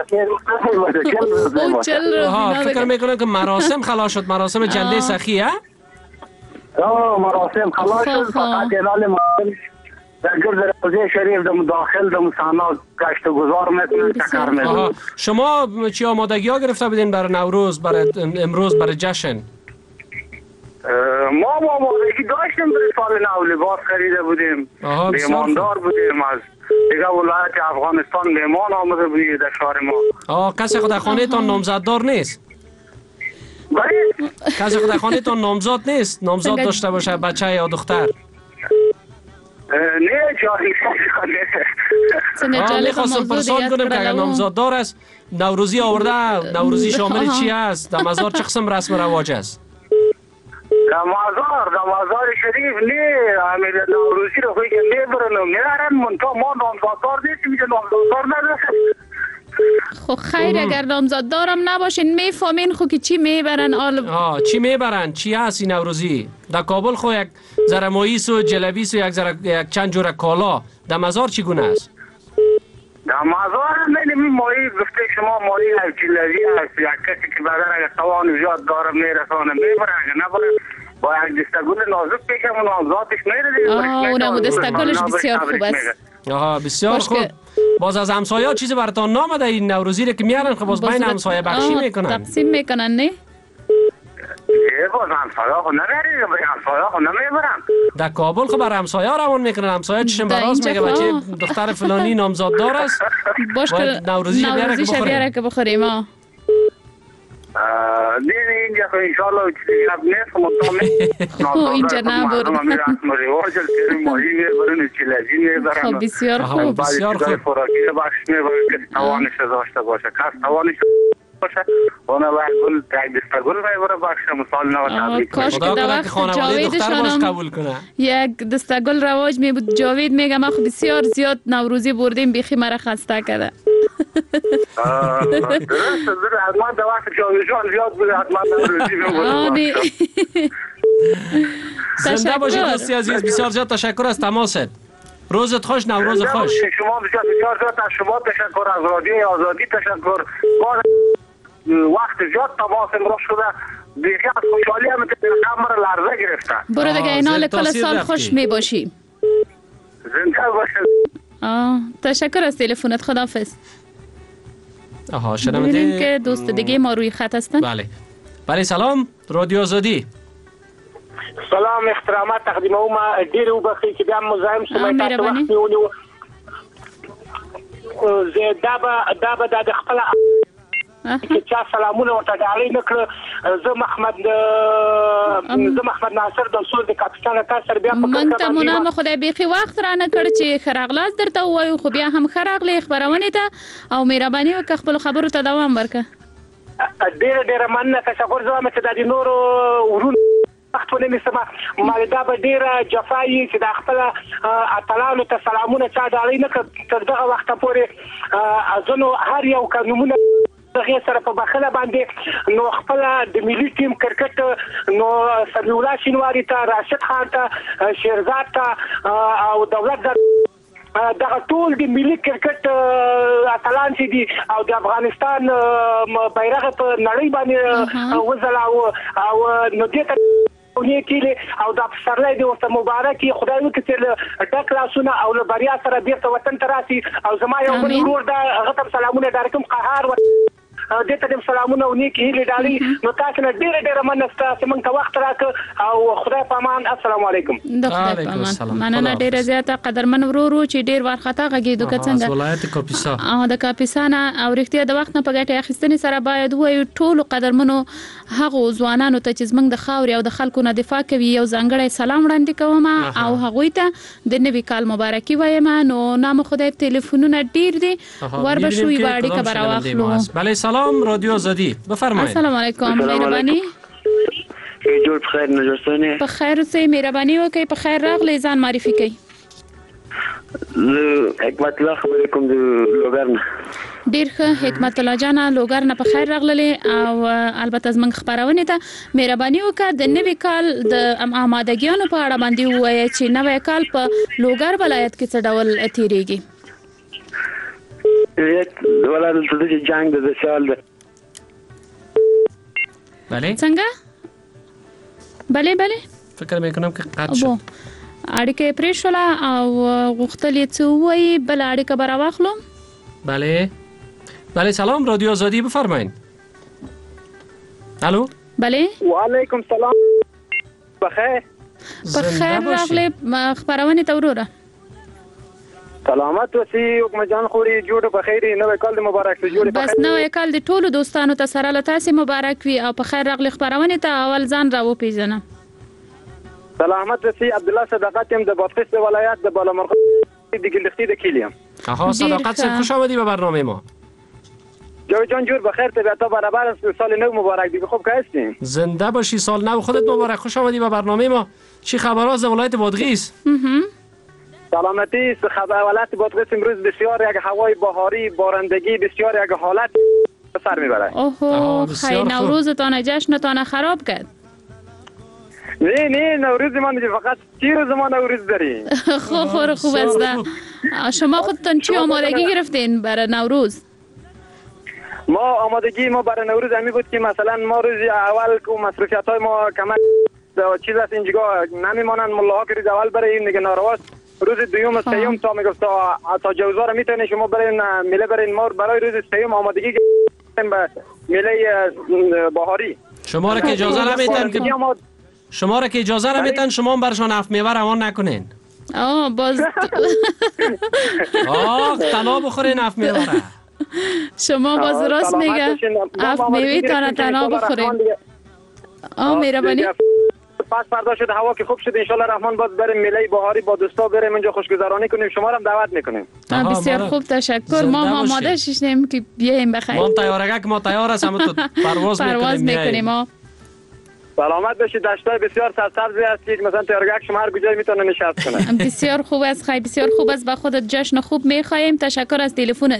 [SPEAKER 5] چل روز
[SPEAKER 6] فکر میکنم که مراسم خلاص شد مراسم جنده سخی ها؟
[SPEAKER 13] آه مراسم خلاص شد فقط جلال مراسم در گرد روزه شریف در داخل در مسانا گشت و گذار میکنن چکر میکنن.
[SPEAKER 6] شما چی آمادگی ها گرفته بودین برای نوروز برای امروز برای جشن؟
[SPEAKER 13] ما با آمادگی داشتیم برای سال نو لباس خریده بودیم میماندار بودیم از دیگه ولایت افغانستان میمان آمده بودیم در شهر ما.
[SPEAKER 6] آه کسی خود خانه تان نامزددار نیست؟
[SPEAKER 13] بله
[SPEAKER 6] کسی خود خانه تان نامزاد نیست؟ نامزاد داشته باشه بچه یا دختر؟
[SPEAKER 13] نه جایی
[SPEAKER 6] آه میخواستم پرسان کنم که اگر نامزاد دار است نوروزی آورده نوروزی شامل چی است؟ در مزار چه قسم رسم رواج است؟
[SPEAKER 13] در مزار در مزار شریف نه امیر نوروزی رو خوی که میبرن و میارن منطقه ما نامزاددار نیستیم که نامزاددار نداریم.
[SPEAKER 5] خب خیر اگر نامزاددار هم نباشین میفهمین خو که چی میبرن آل
[SPEAKER 6] آه چی میبرن چی هست این نوروزی؟ در کابل خو یک ذره ماییس و جلبیس و یک ذره یک چند جور کالا در مزار چگونه است؟
[SPEAKER 13] در مزار نمی مایی گفته شما مایی از جلبی هست یک کسی که بدن اگر توان زیاد داره میرسانه میبره اگر نبره با یک دستگل نازک بکم و نامزادش میره.
[SPEAKER 5] آه اونم دستگلش بسیار خوب است.
[SPEAKER 6] آها بسیار خوب. باز از همسایه‌ها چیزی براتون نامده این نوروزی رو که میارن خب باز بین همسایه بخشی میکنن
[SPEAKER 5] تقسیم میکنن نه
[SPEAKER 13] ای باز همسایه ها نمیریم به همسایه ها نمیبرم
[SPEAKER 6] در کابل خب بر همسایه ها روان میکنن همسایه چشم براز میگه بچه دختر فلانی نامزاد دار است
[SPEAKER 5] باش که
[SPEAKER 6] نوروزی
[SPEAKER 5] بیاره که بخوریم ها
[SPEAKER 13] نه نه اینجا که انشالله شب نیست مطمئن
[SPEAKER 5] اینجا نبود
[SPEAKER 13] مریواج الکریم ماهی میبرن چلجی میبرن
[SPEAKER 5] خب بسیار خوب
[SPEAKER 6] بسیار خوب
[SPEAKER 13] خوراکی بخش میبرن که توانش داشته باشه کس توانش باشه اونا باید گل تایی دستگل میبره بخش مثال نو تبریک
[SPEAKER 5] کاش که در وقت جاویدشان
[SPEAKER 6] قبول کنه
[SPEAKER 5] یک دستگل رواج می بود جاوید میگه ما بسیار زیاد نوروزی بردیم بیخی مرا خسته کرده
[SPEAKER 13] درست درست حتما در وقت جاویدشان زیاد بوده حتما نوروزی میبره
[SPEAKER 6] زنده باشید دوستی عزیز بسیار زیاد تشکر از تماست روزت خوش نوروز خوش
[SPEAKER 13] شما بسیار بسیار زیاد از شما تشکر از رادیو آزادی تشکر وقت زیاد تماس امروز شده بیخی از خوشحالی هم که تلقام را لرزه گرفته
[SPEAKER 5] برو دیگه اینال کل سال خوش می باشی
[SPEAKER 13] زنده باشه
[SPEAKER 5] تشکر از تلفنت خداحافظ
[SPEAKER 6] آها شنونده
[SPEAKER 5] ببینیم که دوست دیگه ما روی خط هستن
[SPEAKER 6] بله بله سلام رادیو آزادی
[SPEAKER 8] سلام احترامات تقدیم اوما دیر او بخی که بیام مزاحم شما تاسو وخت نیونیو زه دابا دابا د خپل که چا سلامونه ورته ډالۍ نه کړه زه محمد زه محمد ناصر د اصول د پاکستان تاسو بیا په
[SPEAKER 5] من ته مونږه خدای بیخي وخت را نه کړ چې خراغلاس درته وایو خو بیا هم خراغلی خبرونه ته او مهرباني وکړه خپل خبرو ته دوام ورکړه
[SPEAKER 8] ډېر ډېر مننه تشکر زما چې د نورو ورونو وختونه می سما مالدا به ډیره جفای چې د خپل اتلانو ته سلامونه چا ډالۍ نه کړ تر دغه وخت پورې ازونو هر یو قانونونه دغه سره په بخله باندې نو خپل د ملي ټیم کرکټ نو سمیع الله شینواری ته راشد خان ته شیرزاد ته او دولت دغه ټول د ملي کرکټ اتلان چې دي او د افغانستان بیرغ په نړۍ باندې وځلاو او نو دې ونی کېله او د پسرلې د وسه مبارکي خدای وکړي چې ډک لاسونه او له بریا سره بیرته وطن ته راسي او زما یو بل ورور دا غتم سلامونه دارکم قهار دې ته سلامونه ونی کېله ډالي نو تاسو نه ډېر ډېر مننه تاسو مونږ ته وخت راک او خدای په امان السلام علیکم
[SPEAKER 5] خدای په امان مننه ډېر زیاته قدرمن ورورو چې ډېر وارخطا غږیدو کڅنګ
[SPEAKER 6] ولایت کاپیسا
[SPEAKER 5] اه د کاپیسا نه او رښتیا د وخت نه په ګټه اخیستنې سره باید وایو ټول قدرمنو هغه ځوانانو ته چې زمنګ د خاوري او د خلکو نه دفاع کوي یو ځانګړی سلام وړاندې کوم او هغه ته د نوي کال مبارکي وایم نو نام خدای ټلیفونونه ډیر دي ور بشوي باندې خبر واخلو
[SPEAKER 6] بله سلام رادیو آزادی بفرمایید
[SPEAKER 5] السلام علیکم مهرباني
[SPEAKER 14] جوړ بخیر نجستانه
[SPEAKER 5] بخیر سه مهرباني وکي په خیر راغلی ځان معرفي کړئ
[SPEAKER 14] حکمت الله خبرې کوم د لوګرن
[SPEAKER 5] ډیر ښه حکمت الله جان لوګرن په خیر راغلی او البته زمنګ خبرونه ته مهرباني وکړه د نوي کال د آمادګیانو په اړه باندې وایي چې نوی کال په لوګر ولایت کې څه ډول تیریږي
[SPEAKER 14] یت ولادت د جنگ د سال
[SPEAKER 6] بله
[SPEAKER 5] څنګه بله بله
[SPEAKER 6] فکر مې کوم کې قات شو
[SPEAKER 5] اړیکه پریشولا او غختلې څه وایي بل اړیکه برا واخلو
[SPEAKER 6] بله بله سلام رادیو آزادی بفرمایید الو
[SPEAKER 5] بله
[SPEAKER 8] و علیکم سلام بخیر
[SPEAKER 5] بخیر راغلی خبرونه ته وروره
[SPEAKER 8] سلامت وسی حکم جان خوري جوړ په خیر نوې کال مبارک ته جوړ
[SPEAKER 5] بس نوې کال د ټولو دوستانو ته سره لته مبارک وي او په خیر راغلی خبرونه ته اول ځان راو پیژنه
[SPEAKER 8] سلامت وسی عبد الله صداقت هم د بادغیس ولایت د بالامرغ د ګلختي د کلیم
[SPEAKER 6] آها صداقت صاحب خوش آمدی به برنامه ما
[SPEAKER 8] جوی جان جور بخیر ته تا برابر سال نو مبارک دیگه خوب که هستین
[SPEAKER 6] زنده باشی سال نو خودت مبارک خوش آمدی به برنامه ما چی خبر از ولایت بادغیس
[SPEAKER 8] سلامتی خبر ولایت بادغیس امروز بسیار یک هوای بهاری بارندگی بسیار یک حالت سر میبره
[SPEAKER 5] اوه خیلی نوروزتان جشنتان خراب کرد
[SPEAKER 8] نه نه نوروز ما فقط سی روز ما نوروز داریم
[SPEAKER 5] خوب خوب خوب است شما خودتون چی آمادگی گرفتین برای نوروز
[SPEAKER 8] ما آمادگی ما برای نوروز همی بود که مثلا ما روز اول که مصروفیت های ما کمک چیز از اینجا نمیمانند ملاها که روز اول برای این دیگه نارواست روز دوم سیوم تا میگفت تا تا جوزار میتونید شما برین میله برین ما برای روز سیوم آمادگی کردیم به میله بهاری.
[SPEAKER 6] شما را که اجازه نمیتن که شما را که اجازه نمیتن شما هم برشان هفت میوه روان نکنین.
[SPEAKER 5] آه باز
[SPEAKER 6] آه تنها بخورین هفت میوه را.
[SPEAKER 5] شما باز راست میگه هفت میوه تنها تنها بخورین. آه مهربانی.
[SPEAKER 8] پس فردا شد هوا که خوب شد ان شاء الله رحمان باز بریم میله بهاری با دوستا بریم اونجا خوشگذرانی کنیم شما رو هم دعوت میکنیم.
[SPEAKER 5] بسیار خوب تشکر. ما آماده شدیم که بیایم بخیر.
[SPEAKER 6] ما تیارگه که ما تیار هستیم تو پرواز میکنیم.
[SPEAKER 5] پرواز میکنیم.
[SPEAKER 8] سلامت باشید. دشتای بسیار سرسبزی هستید مثلا تیارگه شما هر کجای میتونه نشست کنه.
[SPEAKER 5] بسیار خوب است خیلی بسیار خوب است. با خودت جشن خوب میخوایم. تشکر از تلفنت.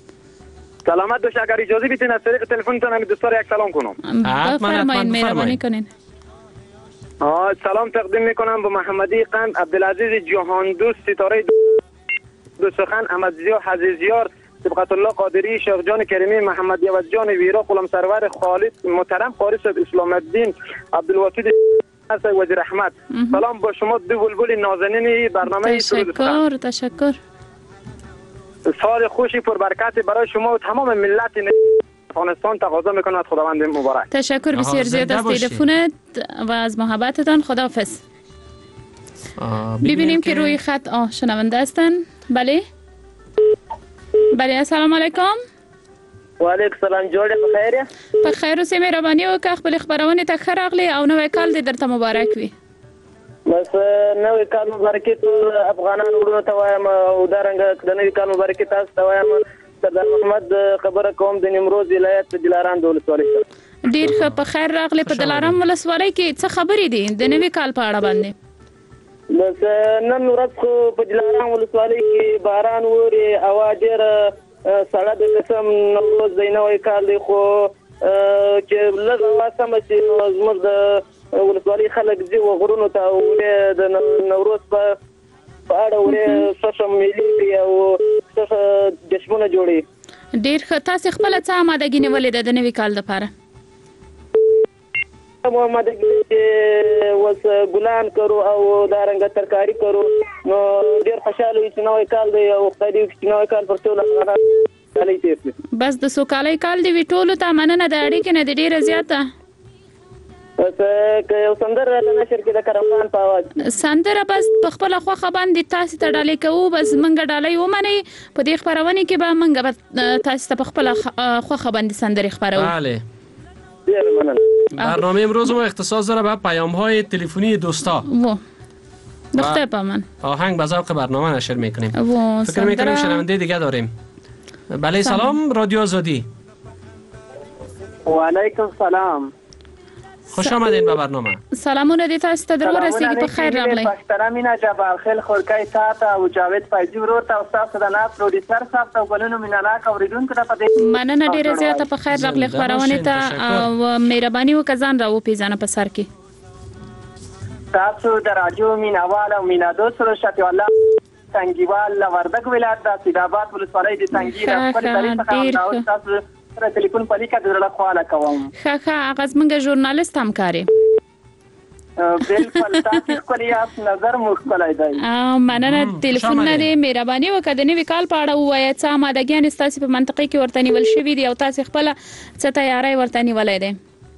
[SPEAKER 8] سلامت باش. اگر اجازه بدین از طریق تلفنتون هم دوستا یک سلام کنم.
[SPEAKER 5] بفرمایید مهربانی کنین.
[SPEAKER 8] آه سلام تقدیم میکنم به محمدی قند عبدالعزیز جهان دوست ستاره دو سخن احمدزیا حزیزیار سبقت الله قادری شیخ جان کریمی محمد یوز جان ویرا غلام سرور خالد محترم قاری صاحب اسلام الدین عبدالواسط وزیر احمد. سلام با شما دو بلبل نازنین برنامه
[SPEAKER 5] تشکر تشکر.
[SPEAKER 8] سال خوشی پربرکت برای شما و تمام ملت افغانستان تقاضا میکنم از خداوند مبارک.
[SPEAKER 5] تشکر بسیار زیاد از تلفنت و از محبتتان. خداحافظ. ببینیم که روی خط آه شنونده هستن. بله بله السلام علیکم.
[SPEAKER 15] و علیکم السلام. جوړ بخیر.
[SPEAKER 5] بخیر اوسې مهرباني وکړه خپل خبرونه ته ښه راغلی او نوی کال دې درته مبارک وي.
[SPEAKER 15] بس نوی کال مبارک ټول افغانان ورونو ته وایم او دارنګ د نوی کال مبارک تاسو ته وایم. سردار محمد خبره کوم د نیمروز ولایت دلارام ولسوالۍ.
[SPEAKER 5] ډیر ښه په خیر راغلی. په دلارام ولسوالۍ کې څه خبرې دي د نوی کال په اړه باندې؟
[SPEAKER 15] بس نن ورځ خو په دلارام ولسوالۍ کې باران ووري هوا ډېره سړه د قسم نوروز دی نوی کال دی خو چې لږ هوا سمه شي نو زموږ د ولسوالۍ خلک ځي غرونو ته ورې د نوروز په اړه ورې څه ملي کوي او څه جشنونه جوړي.
[SPEAKER 5] ډېر ښه. تاسې خپله څه آمادګي نیولې ده د نوي کال دپاره؟
[SPEAKER 15] آمادګي چې اوس ګلان کرو او دارنګه ترکاري کرو نو ډېر خوشحاله یو چې نوی کال دی او خدای دې وکړي چې نوی کال پر ټولو افغانانو تیر شي.
[SPEAKER 5] بس د سوکالۍ کال دې وي ټولو ته. مننه د اړیکې نه دې ډېره زیاته.
[SPEAKER 15] بس که یو سندره راته نشر کړي د کرم خان په اواز.
[SPEAKER 5] سندره بس په خپله خوښه باندې تاسې ته ډالۍ کوو. بس موږ ډالۍ ومنئ په دې خپرونې کې به موږ به تاسې ته په خپله خوښه باندې سندرې خپروو.
[SPEAKER 6] بله. برنامه امروز ما اختصاص داره به پیام های تلفنی دوستا.
[SPEAKER 5] و دختر با من
[SPEAKER 6] آهنگ به ذوق برنامه نشر میکنیم. فکر میکنیم شنونده دیگه داریم. بله سلام رادیو آزادی.
[SPEAKER 16] و علیکم سلام.
[SPEAKER 6] خوش آمدین به برنامه.
[SPEAKER 5] سلامونه دې تاسو ته درو رسیدي. په خیر راغلی.
[SPEAKER 16] محترمینه جبار خیل خورکای تا ته او جاوید فیضی ورور ته او تاسو د ناس پروډوسر صاحب ته ګلونو مینالاک اوریدونکو ته پدې
[SPEAKER 5] مننه ډیره زیاته. په خیر راغلی خبرونه ته او مهرباني وکړئ را و پیژنه په سر کې.
[SPEAKER 16] تاسو د رادیو میناوال او مینادو سره شته الله څنګهوال وردګ ولایت د سیداباد ولسوالۍ د څنګه خپل طریقه څخه تاسو سره ټلیفون په لیکه درله خواله کوم.
[SPEAKER 5] ښه ښه اغاز منګه ژورنالیست هم کاری.
[SPEAKER 16] بالکل تاسو خپلیاس نظر مو خپلای دی.
[SPEAKER 5] مننه ټلیفون نه دی. مهرباني وکړئ د نوي کال په اړه ووایئ څه آمادګیان ستاسو په منطقه کې ورته نیول شوي دي او تاسو خپل څه تیاری ورته نیولای دی؟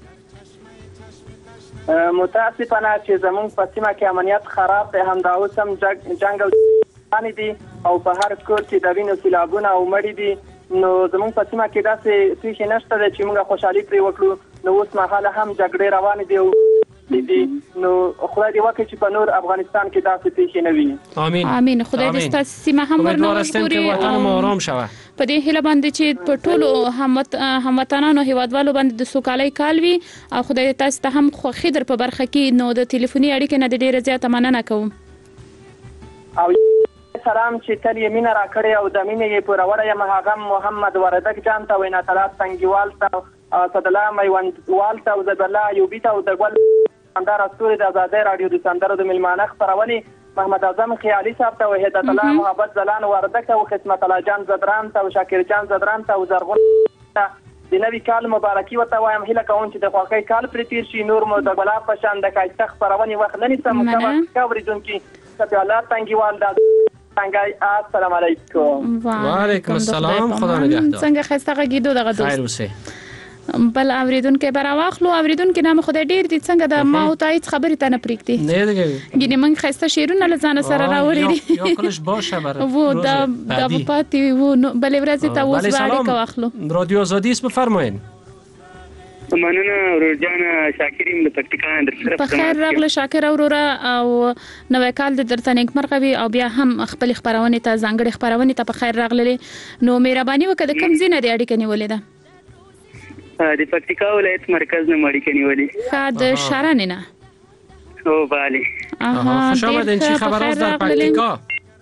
[SPEAKER 16] متاسفانه چې زموږ په سیمه کې امنیت خراب دی. همدا اوس هم جنګ او دي او په هر کور کې د وینو سیلابونه او مړي دي. نو زموږ په سیمه کې داسې څه نشته چې موږ خوشحالي پرې وکړو. نو اوس مهاله هم جګړې روانې دي او دي. نو خدای دې وکړي چې په نور افغانستان کې داسې څه نه وي.
[SPEAKER 6] امين
[SPEAKER 5] امين. خدای دې ستاسو سیمه هم ورنوړي
[SPEAKER 6] او آرام شوه.
[SPEAKER 5] په دې هیله باندې چې په ټولو هموطنانو هیوادوالو باندې د سوکالۍ کال وي او خدای تاسو ته هم خوښي در په برخه کې. نو د ټلیفوني اړیکې نه ډیره زیاته مننه کوم.
[SPEAKER 16] او سلام چې تل یمینه را کړی او د مینې یې پوروړی یم هغه محمد وردګ جان ته وینا تلا څنګهوال ته صدلا میوندوال ته او زبلا ایوبي ته او د ګل اندار استوري د آزادۍ رادیو د سندرو د ملمانه خبرونې محمد اعظم خیالي صاحب ته وحدت الله محبت زلان وردګ ته او خدمت الله جان زدران ته او شاکر جان زدران ته او زرغون ته د نوي کال مبارکي ورته وایم. هیله کوم چې د خوښۍ کال پرې تیر شي. نور مو د ګلاب په شان د ښایسته خپرونې وخت نه نیسم. اوریدونکي سپیالات تنگیوال در تنگای. السلام علیکم.
[SPEAKER 6] و علیکم السلام. خدا نگهدار.
[SPEAKER 5] څنګه خسته غږیدو دغه دوست.
[SPEAKER 6] خیر اوسه.
[SPEAKER 5] بل اوریدونکو براواخلو اوریدونکو نام خدای ډیر دي څنګه د ما او تایید خبرې ته نه پریږدي.
[SPEAKER 6] نه دیگه.
[SPEAKER 5] ګینه من خسته شیرونه لزانه سره راوړي دي.
[SPEAKER 6] یا کلش باشه برای.
[SPEAKER 5] و دا دا پاتې و بل ورځ ته اوس باندې کوخلو.
[SPEAKER 6] رادیو آزادی اسم بفرمایید.
[SPEAKER 14] مننه ورجان شاکریم د پکتیکا در طرف.
[SPEAKER 5] په خیر راغله شاکر اورورا او نوې کال د درته نیک مرغوي او بیا هم خپل خبرونه ته ځانګړي خبرونه ته په خیر راغله. نو مهرباني وکړه کوم ځینې د اړیکې نیولې ده.
[SPEAKER 14] د پکتیکا ولایت مرکز نه مړی کني ولی
[SPEAKER 5] خاد شارن نه
[SPEAKER 14] او بله.
[SPEAKER 5] آها
[SPEAKER 6] خوش آمدین. چی خبرات در پکتیکا؟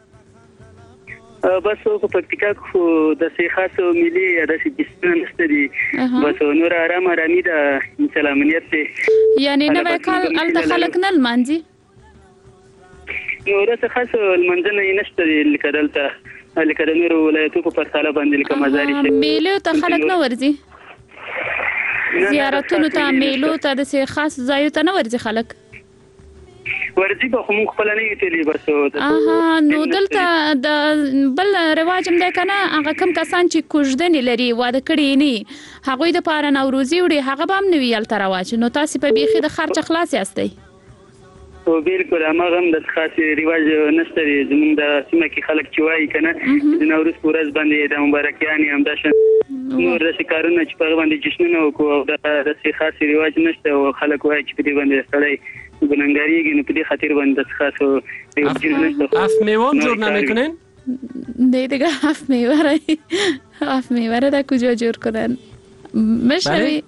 [SPEAKER 14] بس په پکتیکا خو د سي خاصو ملي یا د سیستم نشته دي. بس نور آرام آرامي د سلامنیت ته
[SPEAKER 5] یعنی نوې کال ال خلک نه مانځي.
[SPEAKER 14] نور څه خاص المنځنه نشته دي لکه دلته لکه د نور ولایتو په پرتاله باندې لکه مزاري شي.
[SPEAKER 5] میله ته خلک نه ورځي. زیارتونو ته میلو ته د سي خاص ځایو ته نه ورځي خلک.
[SPEAKER 14] ورځي به خو مخ خپل نه یتلی برسو.
[SPEAKER 5] اها نو دلته د بل رواج هم ده کنه هغه کم کسان چې کوژدن لري واده کړي نه هغه د پاره نوروزي وړي هغه به هم نوی ال ترواج. نو تاسو په بیخي د خرچ خلاص یاستئ.
[SPEAKER 14] او بالکل هغه هم د خاص ریواج نشته دي. زموږ د سیمه کې خلک چې وایي کنه د نوروز پورز باندې د مبارکیان هم داشن نور د شکارونه چې په باندې جشنونه وکړو د د خاص ریواج نشته او خلک وایي چې په دې باندې سړی ګننګاریږي نو په دې خاطر باندې د خاصو ریواج نشته.
[SPEAKER 6] اف میوه جور نمیکنین؟
[SPEAKER 5] نه دیگه اف میوه را اف میوه را در کجا جور کنن؟ مشنوی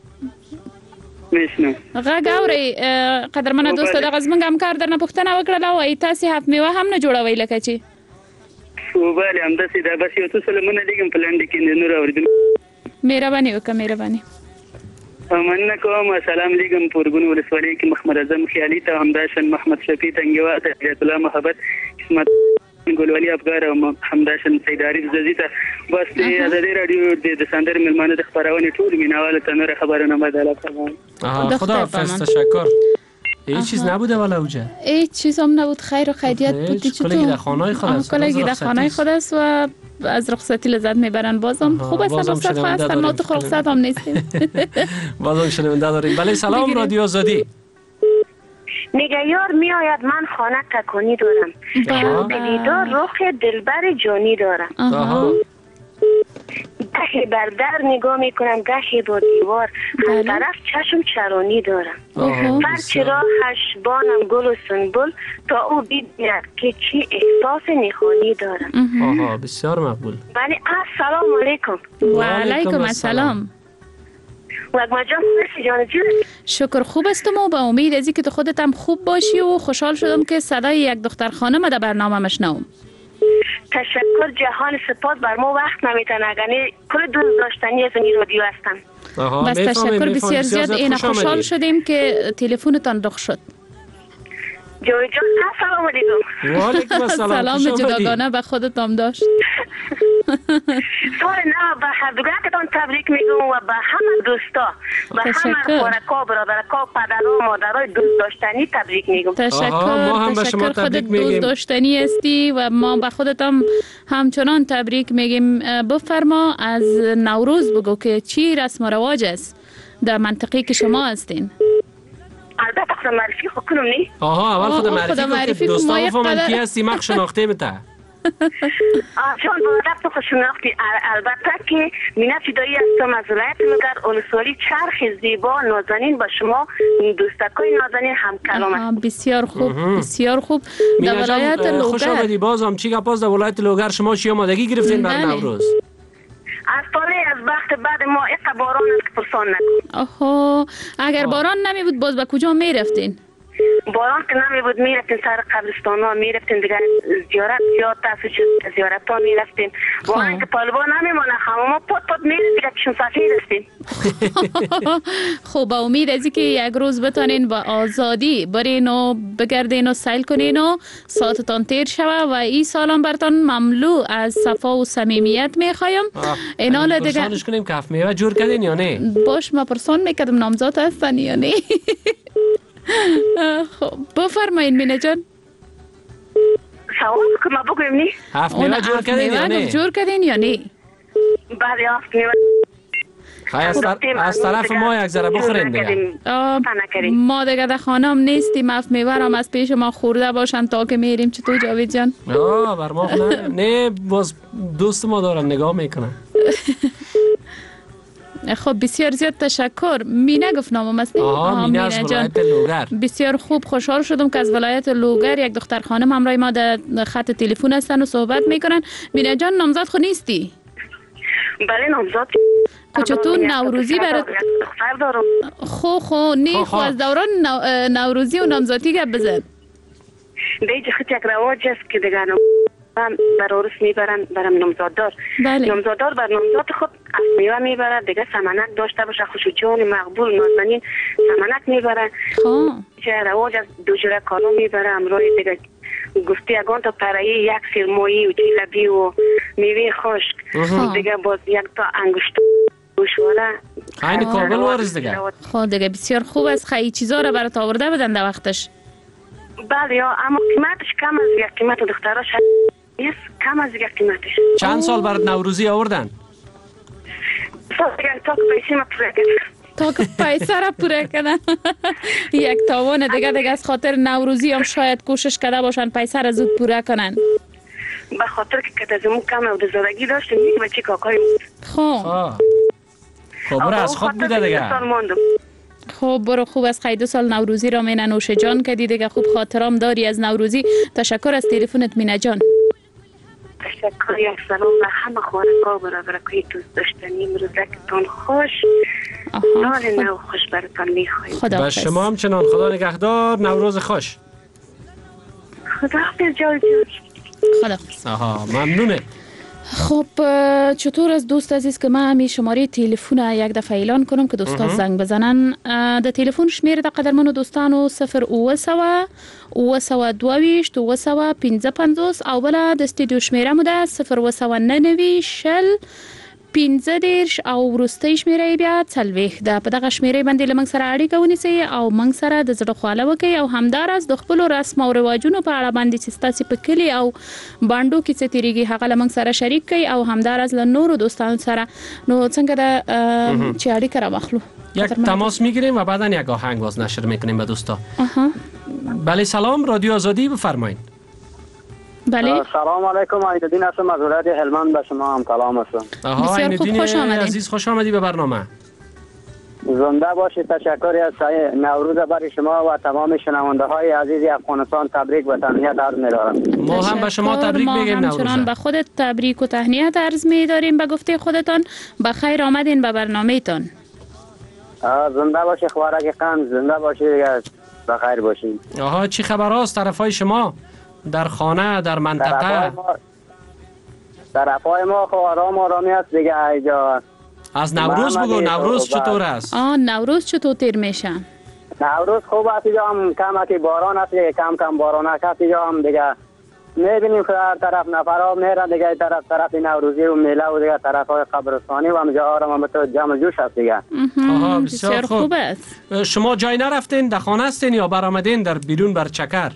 [SPEAKER 14] مشنو
[SPEAKER 5] غږ اوري قدرمنه دوست د غزمنګ همکار درنه پښتنه وکړه او ای تاسو هف میوه هم نه جوړوي لکه چې
[SPEAKER 14] او بل هم د سیده بس یو څه سلمونه دیګم پلاند کې نور اوریدل.
[SPEAKER 5] مهرباني وکړه مهرباني.
[SPEAKER 14] مننه کوم. سلام علیکم پورګون ولسوالۍ کې محمد اعظم خیالي ته همداشن محمد شفیع تنگیوا ته بیت الله محبت قسمت ګلوالي افغان او همداشن سید عارف ززی ته بس د ازادي رادیو د ساندر ملمانه د خبرونه ټول میناواله تنور خبرونه بدله فرمان.
[SPEAKER 6] خدا حافظ. تشکر. هیچ چیز نبوده ولی اوجه
[SPEAKER 5] هیچ چیز هم نبود. خیر و خیریت بودی. چطور؟
[SPEAKER 6] کلگی در خانه خود است.
[SPEAKER 5] کلگی در خانه خود است و از رخصتی لذت میبرن. بازم خوب است رخصت خواهد است. ما تو رخصت هم نیستیم.
[SPEAKER 6] بازم شنونده داریم. بله سلام رادیو آزادی.
[SPEAKER 17] میگه یار میآید من خانه تکانی دارم به دیدار رخ دلبر جانی دارم. گاهی بر در نگاه میکنم گاهی با دیوار هر طرف چشم چرانی دارم. هر چراغش بانم گل و سنبل تا او ببیند که چی احساس نخوانی دارم.
[SPEAKER 6] آها بسیار مقبول.
[SPEAKER 17] بله السلام علیکم.
[SPEAKER 5] و علیکم السلام.
[SPEAKER 17] وگما جان خوبی جان جون.
[SPEAKER 5] شکر خوب هستم و با امید از اینکه تو خودت هم خوب باشی و خوشحال شدم که صدای یک دختر خانم در برنامه مشنوم.
[SPEAKER 17] تشکر جهان سپاس بر ما وقت نمیتن اگه کل دوست داشتنی از این رادیو هستم.
[SPEAKER 5] بس تشکر بسیار زیاد. این خوشحال شدیم که تلفنتان رخ شد.
[SPEAKER 17] جوی جان السلام علیکم.
[SPEAKER 6] و علیکم السلام.
[SPEAKER 5] سلام جداگانه به خودت هم داشت.
[SPEAKER 17] سال نو به همدیگرتون تبریک میگم و به همه دوستا به همه خورکا برادرکا پدرها مادرای دوست داشتنی تبریک میگم.
[SPEAKER 5] تشکر. تشکر خودت دوست داشتنی هستی و ما به خودت هم همچنان تبریک میگیم. بفرما از نوروز بگو که چی رسم و رواج است در منطقه که شما هستین.
[SPEAKER 17] البته خود معرفی خود کنم نی؟
[SPEAKER 6] آها اول خود معرفی کن دوستا بفهمن کی هستی مخ شناخته بته.
[SPEAKER 17] چون با رفت شناختی البته که مینا فدایی هستم از ولایت لوگر ولسوالی چرخ زیبا نازنین با شما دوستکای نازنین هم کلام.
[SPEAKER 5] بسیار خوب بسیار خوب. در ولایت لوگر
[SPEAKER 6] خوش آمدی. باز هم چی گپاس در ولایت لوگر شما چی آمادگی گرفتین برای نوروز؟
[SPEAKER 17] از طاله از وقت بعد ما اقا باران است که پرسان نکن.
[SPEAKER 5] آها اگر باران نمی بود باز به کجا می رفتین؟
[SPEAKER 17] باران که نمی بود می رفتین سر قبرستان ها می رفتین دیگه زیارت زیاد تاسو چه زیارت ها می رفتین. باران که پالبان نمی مانه خماما پت پت می رفتین دیگه کشون صفحه رفتین.
[SPEAKER 5] خب با امید از که یک روز بتانین با آزادی برین و بگردین و سیل کنین و ساعتتان تیر شوه و این سالان برتان مملو از صفا و صمیمیت می خوایم. اینال دیگه
[SPEAKER 6] پرسانش کنیم که هفت میوه جور کردین یا نه؟
[SPEAKER 5] باش ما پرسان میکردم نامزاد هستن یا نه. خب بفرمایین مینه جان.
[SPEAKER 17] سوال که ما بگویم نی
[SPEAKER 6] هفت میوه جور کردین یا نه؟
[SPEAKER 5] جور کردین یا نه؟
[SPEAKER 17] بله هفت میوه
[SPEAKER 6] خواهی از, طر... از طرف ما یک ذره بخورین دیگه.
[SPEAKER 5] ما دیگه در خانم نیستیم، هفت میوه هم از پیش ما خورده باشن تا که میریم. چطور جاوید جان؟
[SPEAKER 6] آه بر ما نه نه باز دوست ما دارن نگاه میکنن.
[SPEAKER 5] خب بسیار زیاد تشکر. مینه گفت نامم است؟
[SPEAKER 6] آها مینه از ولایت لوگر.
[SPEAKER 5] بسیار خوب، خوشحال شدم که از ولایت لوگر یک دختر خانم همراه ما در خط تلفن هستن و صحبت میکنن. مینه جان نامزد خود نیستی؟
[SPEAKER 17] بله نامزد.
[SPEAKER 5] چطور نوروزی برات خو خو نه خو از دوران نوروزی و نامزدی گپ بزن.
[SPEAKER 17] دیگه خیلی یک رواج است که دیگه برای عروس میبرن برای نامزاددار.
[SPEAKER 5] بله.
[SPEAKER 17] نامزاددار بر نامزاد خود از میوه میبره، دیگه سمنک داشته باشه، خوشوجان مقبول نازنین سمنک میبره.
[SPEAKER 5] خب
[SPEAKER 17] چه رواج از دو جوره کالا میبره، امروز دیگه گفتی اگان تا پرایی یک سرمایی و جلبی و میوه خشک دیگه باز یک تا انگشت گوشواره
[SPEAKER 6] خیلی کابل وارز دیگه.
[SPEAKER 5] خب دیگه بسیار خوب است. خیلی چیزا رو برات آورده بدن در وقتش.
[SPEAKER 17] بله یا اما قیمتش کم از یک قیمت دختراش نیست، کم از یک قیمتش.
[SPEAKER 6] چند سال برات نوروزی آوردن؟
[SPEAKER 17] سال دیگه تا که پیسی ما پره کردن.
[SPEAKER 5] تا که پیسه را پره کردن. یک تاوان دیگه دیگه از خاطر نوروزی هم شاید کوشش کرده باشن پیسه را زود پره کنن.
[SPEAKER 17] به خاطر که کتازمون کم و دزدگی داشتیم یک بچه کاکای بود.
[SPEAKER 5] خب
[SPEAKER 6] خب برو از خود بوده دیگه.
[SPEAKER 5] خب برو خوب از خیلی دو سال نوروزی را مینه نوش جان کردی دیگه. خوب خاطرام داری از نوروزی. تشکر از تلفنت مینه جان.
[SPEAKER 17] تشکر. یک سلام به همه خواننده برای که دوست داشتنی روزکتون خوش. سال نو خوش براتون میخوایم.
[SPEAKER 6] به شما هم چنان. خدا نگهدار. نوروز خوش.
[SPEAKER 17] خدا حافظ جان.
[SPEAKER 5] خدا.
[SPEAKER 6] آها ممنونه.
[SPEAKER 5] خب چطور از دوست عزیز که من همی شماره تلفن یک دفعه اعلان کنم که دوستان زنگ بزنن. در تلفن شمیر در قدرمن و دوستانو صفر اوه سوه اوه سوه دویشت اوه سوه پینزه پنزوس او بلا د استودیو شمیره مو ده صفر اوه سوه ننوی شل پینزه دیرش او وروستی شمیره بیا څلوېښت ده. په دغه شمیره باندې له موږ سره اړیکه ونیسئ او موږ سره د زړه خواله وکړئ او همداراز د خپلو رسم او رواجونو په اړه باندې چې ستاسې په کلي او بانډو کې څه تیریږي هغه له موږ سره شریک کړئ او همداراز له نورو دوستانو سره. نو څنګه ده چې اړیکه راواخلو؟
[SPEAKER 6] یک تماس میگیریم و بعدا یک آهنگ باز نشر میکنیم به دوستا. بله سلام رادیو آزادی بفرمایید.
[SPEAKER 5] بله
[SPEAKER 18] سلام علیکم. عیدالدین هستم از ولایت هلمند. به شما هم سلام هستم.
[SPEAKER 6] آها عیدالدین عزیز خوش آمدی به برنامه.
[SPEAKER 18] زنده باشید. تشکر از نوروز برای شما و تمام شنونده های عزیز افغانستان تبریک و تهنیت عرض می‌دارم.
[SPEAKER 6] ما هم به شما تبریک میگیم. نوروز
[SPEAKER 5] همچنان به خودت تبریک و تهنیت عرض می‌داریم. به گفته خودتان به خیر آمدین به برنامه‌تان.
[SPEAKER 18] زنده باشید خوارک قند. زنده باشید. به خیر باشید.
[SPEAKER 6] آها چی خبر است طرفای شما در خانه در منطقه؟
[SPEAKER 18] طرفای ما خو آرام آرامی است دیگه. اینجا
[SPEAKER 6] از نوروز بگو. نوروز چطور است؟
[SPEAKER 5] آه نوروز چطور تیر میشه؟
[SPEAKER 18] نوروز خوب است. اینجا هم کم که باران است دیگه. کم کم باران است اینجا هم دیگه. میبینیم که هر طرف نفرها میرن دیگه. طرف طرف نوروزی و میله و دیگه طرف های قبرستانی و همجا آرام هم تو جمع جوش است دیگه.
[SPEAKER 6] آها بسیار خوب است. شما جای نرفتین؟ در خانه هستین یا برآمدین در بیرون بر چکر؟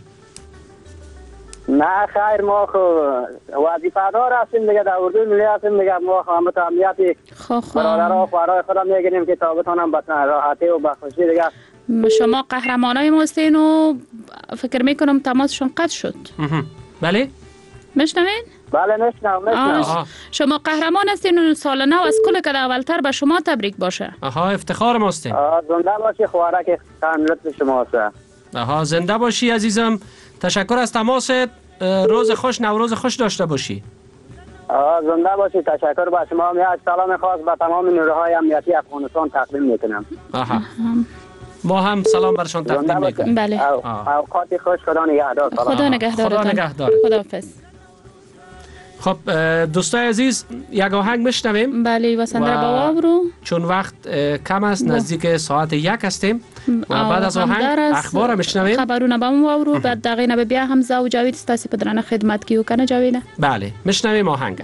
[SPEAKER 18] نه خیر ما خو وظیفه دار هستیم دیگه. در اردوی ملی هستیم دیگه. ما هم تو امنیتی برادرها خوارای خودم میگیریم که تا بتونم به راحتی و به خوشی دیگه.
[SPEAKER 5] شما قهرمانای ما هستین و فکر میکنم تماسشون قطع شد.
[SPEAKER 6] بله
[SPEAKER 5] میشنوین؟
[SPEAKER 18] بله میشنوم میشنوم.
[SPEAKER 5] شما قهرمان هستین و سال نو از کل که اولتر به شما تبریک باشه.
[SPEAKER 6] آها افتخار ما هستین.
[SPEAKER 18] زنده باشی خوارک قند. لطف شما است.
[SPEAKER 6] آها زنده باشی عزیزم. تشکر از تماست. روز خوش نوروز خوش داشته باشی.
[SPEAKER 18] آه زنده باشی. تشکر با شما. من از سلام خاص به تمام نیروهای امنیتی افغانستان تقدیم میکنم.
[SPEAKER 6] آها ما هم سلام برشان تقدیم میکنیم.
[SPEAKER 5] بله.
[SPEAKER 18] اوقات خوش. خدا نگهدار.
[SPEAKER 5] خدا نگهدار.
[SPEAKER 6] خدا نگهدار.
[SPEAKER 5] خداحافظ.
[SPEAKER 6] خب دوستای عزیز یک آهنگ میشنویم.
[SPEAKER 5] بله وسندره باورو.
[SPEAKER 6] چون وقت کم است نزدیک ساعت یک هستیم و بعد از آهنگ اخبار میشنویم.
[SPEAKER 5] خبرونه به مو اورو بعد دقیقه بیا هم زو جاوید استاسی پدرانه خدمت کیو کنه جاوید.
[SPEAKER 6] بله میشنویم آهنگ.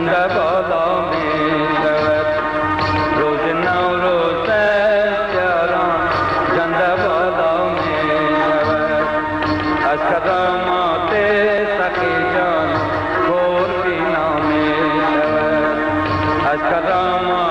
[SPEAKER 19] جنده بالا می شود روز نوروز یاران جنده بالا می شود از کدامات سخی جان گور بینا می شود از کدامات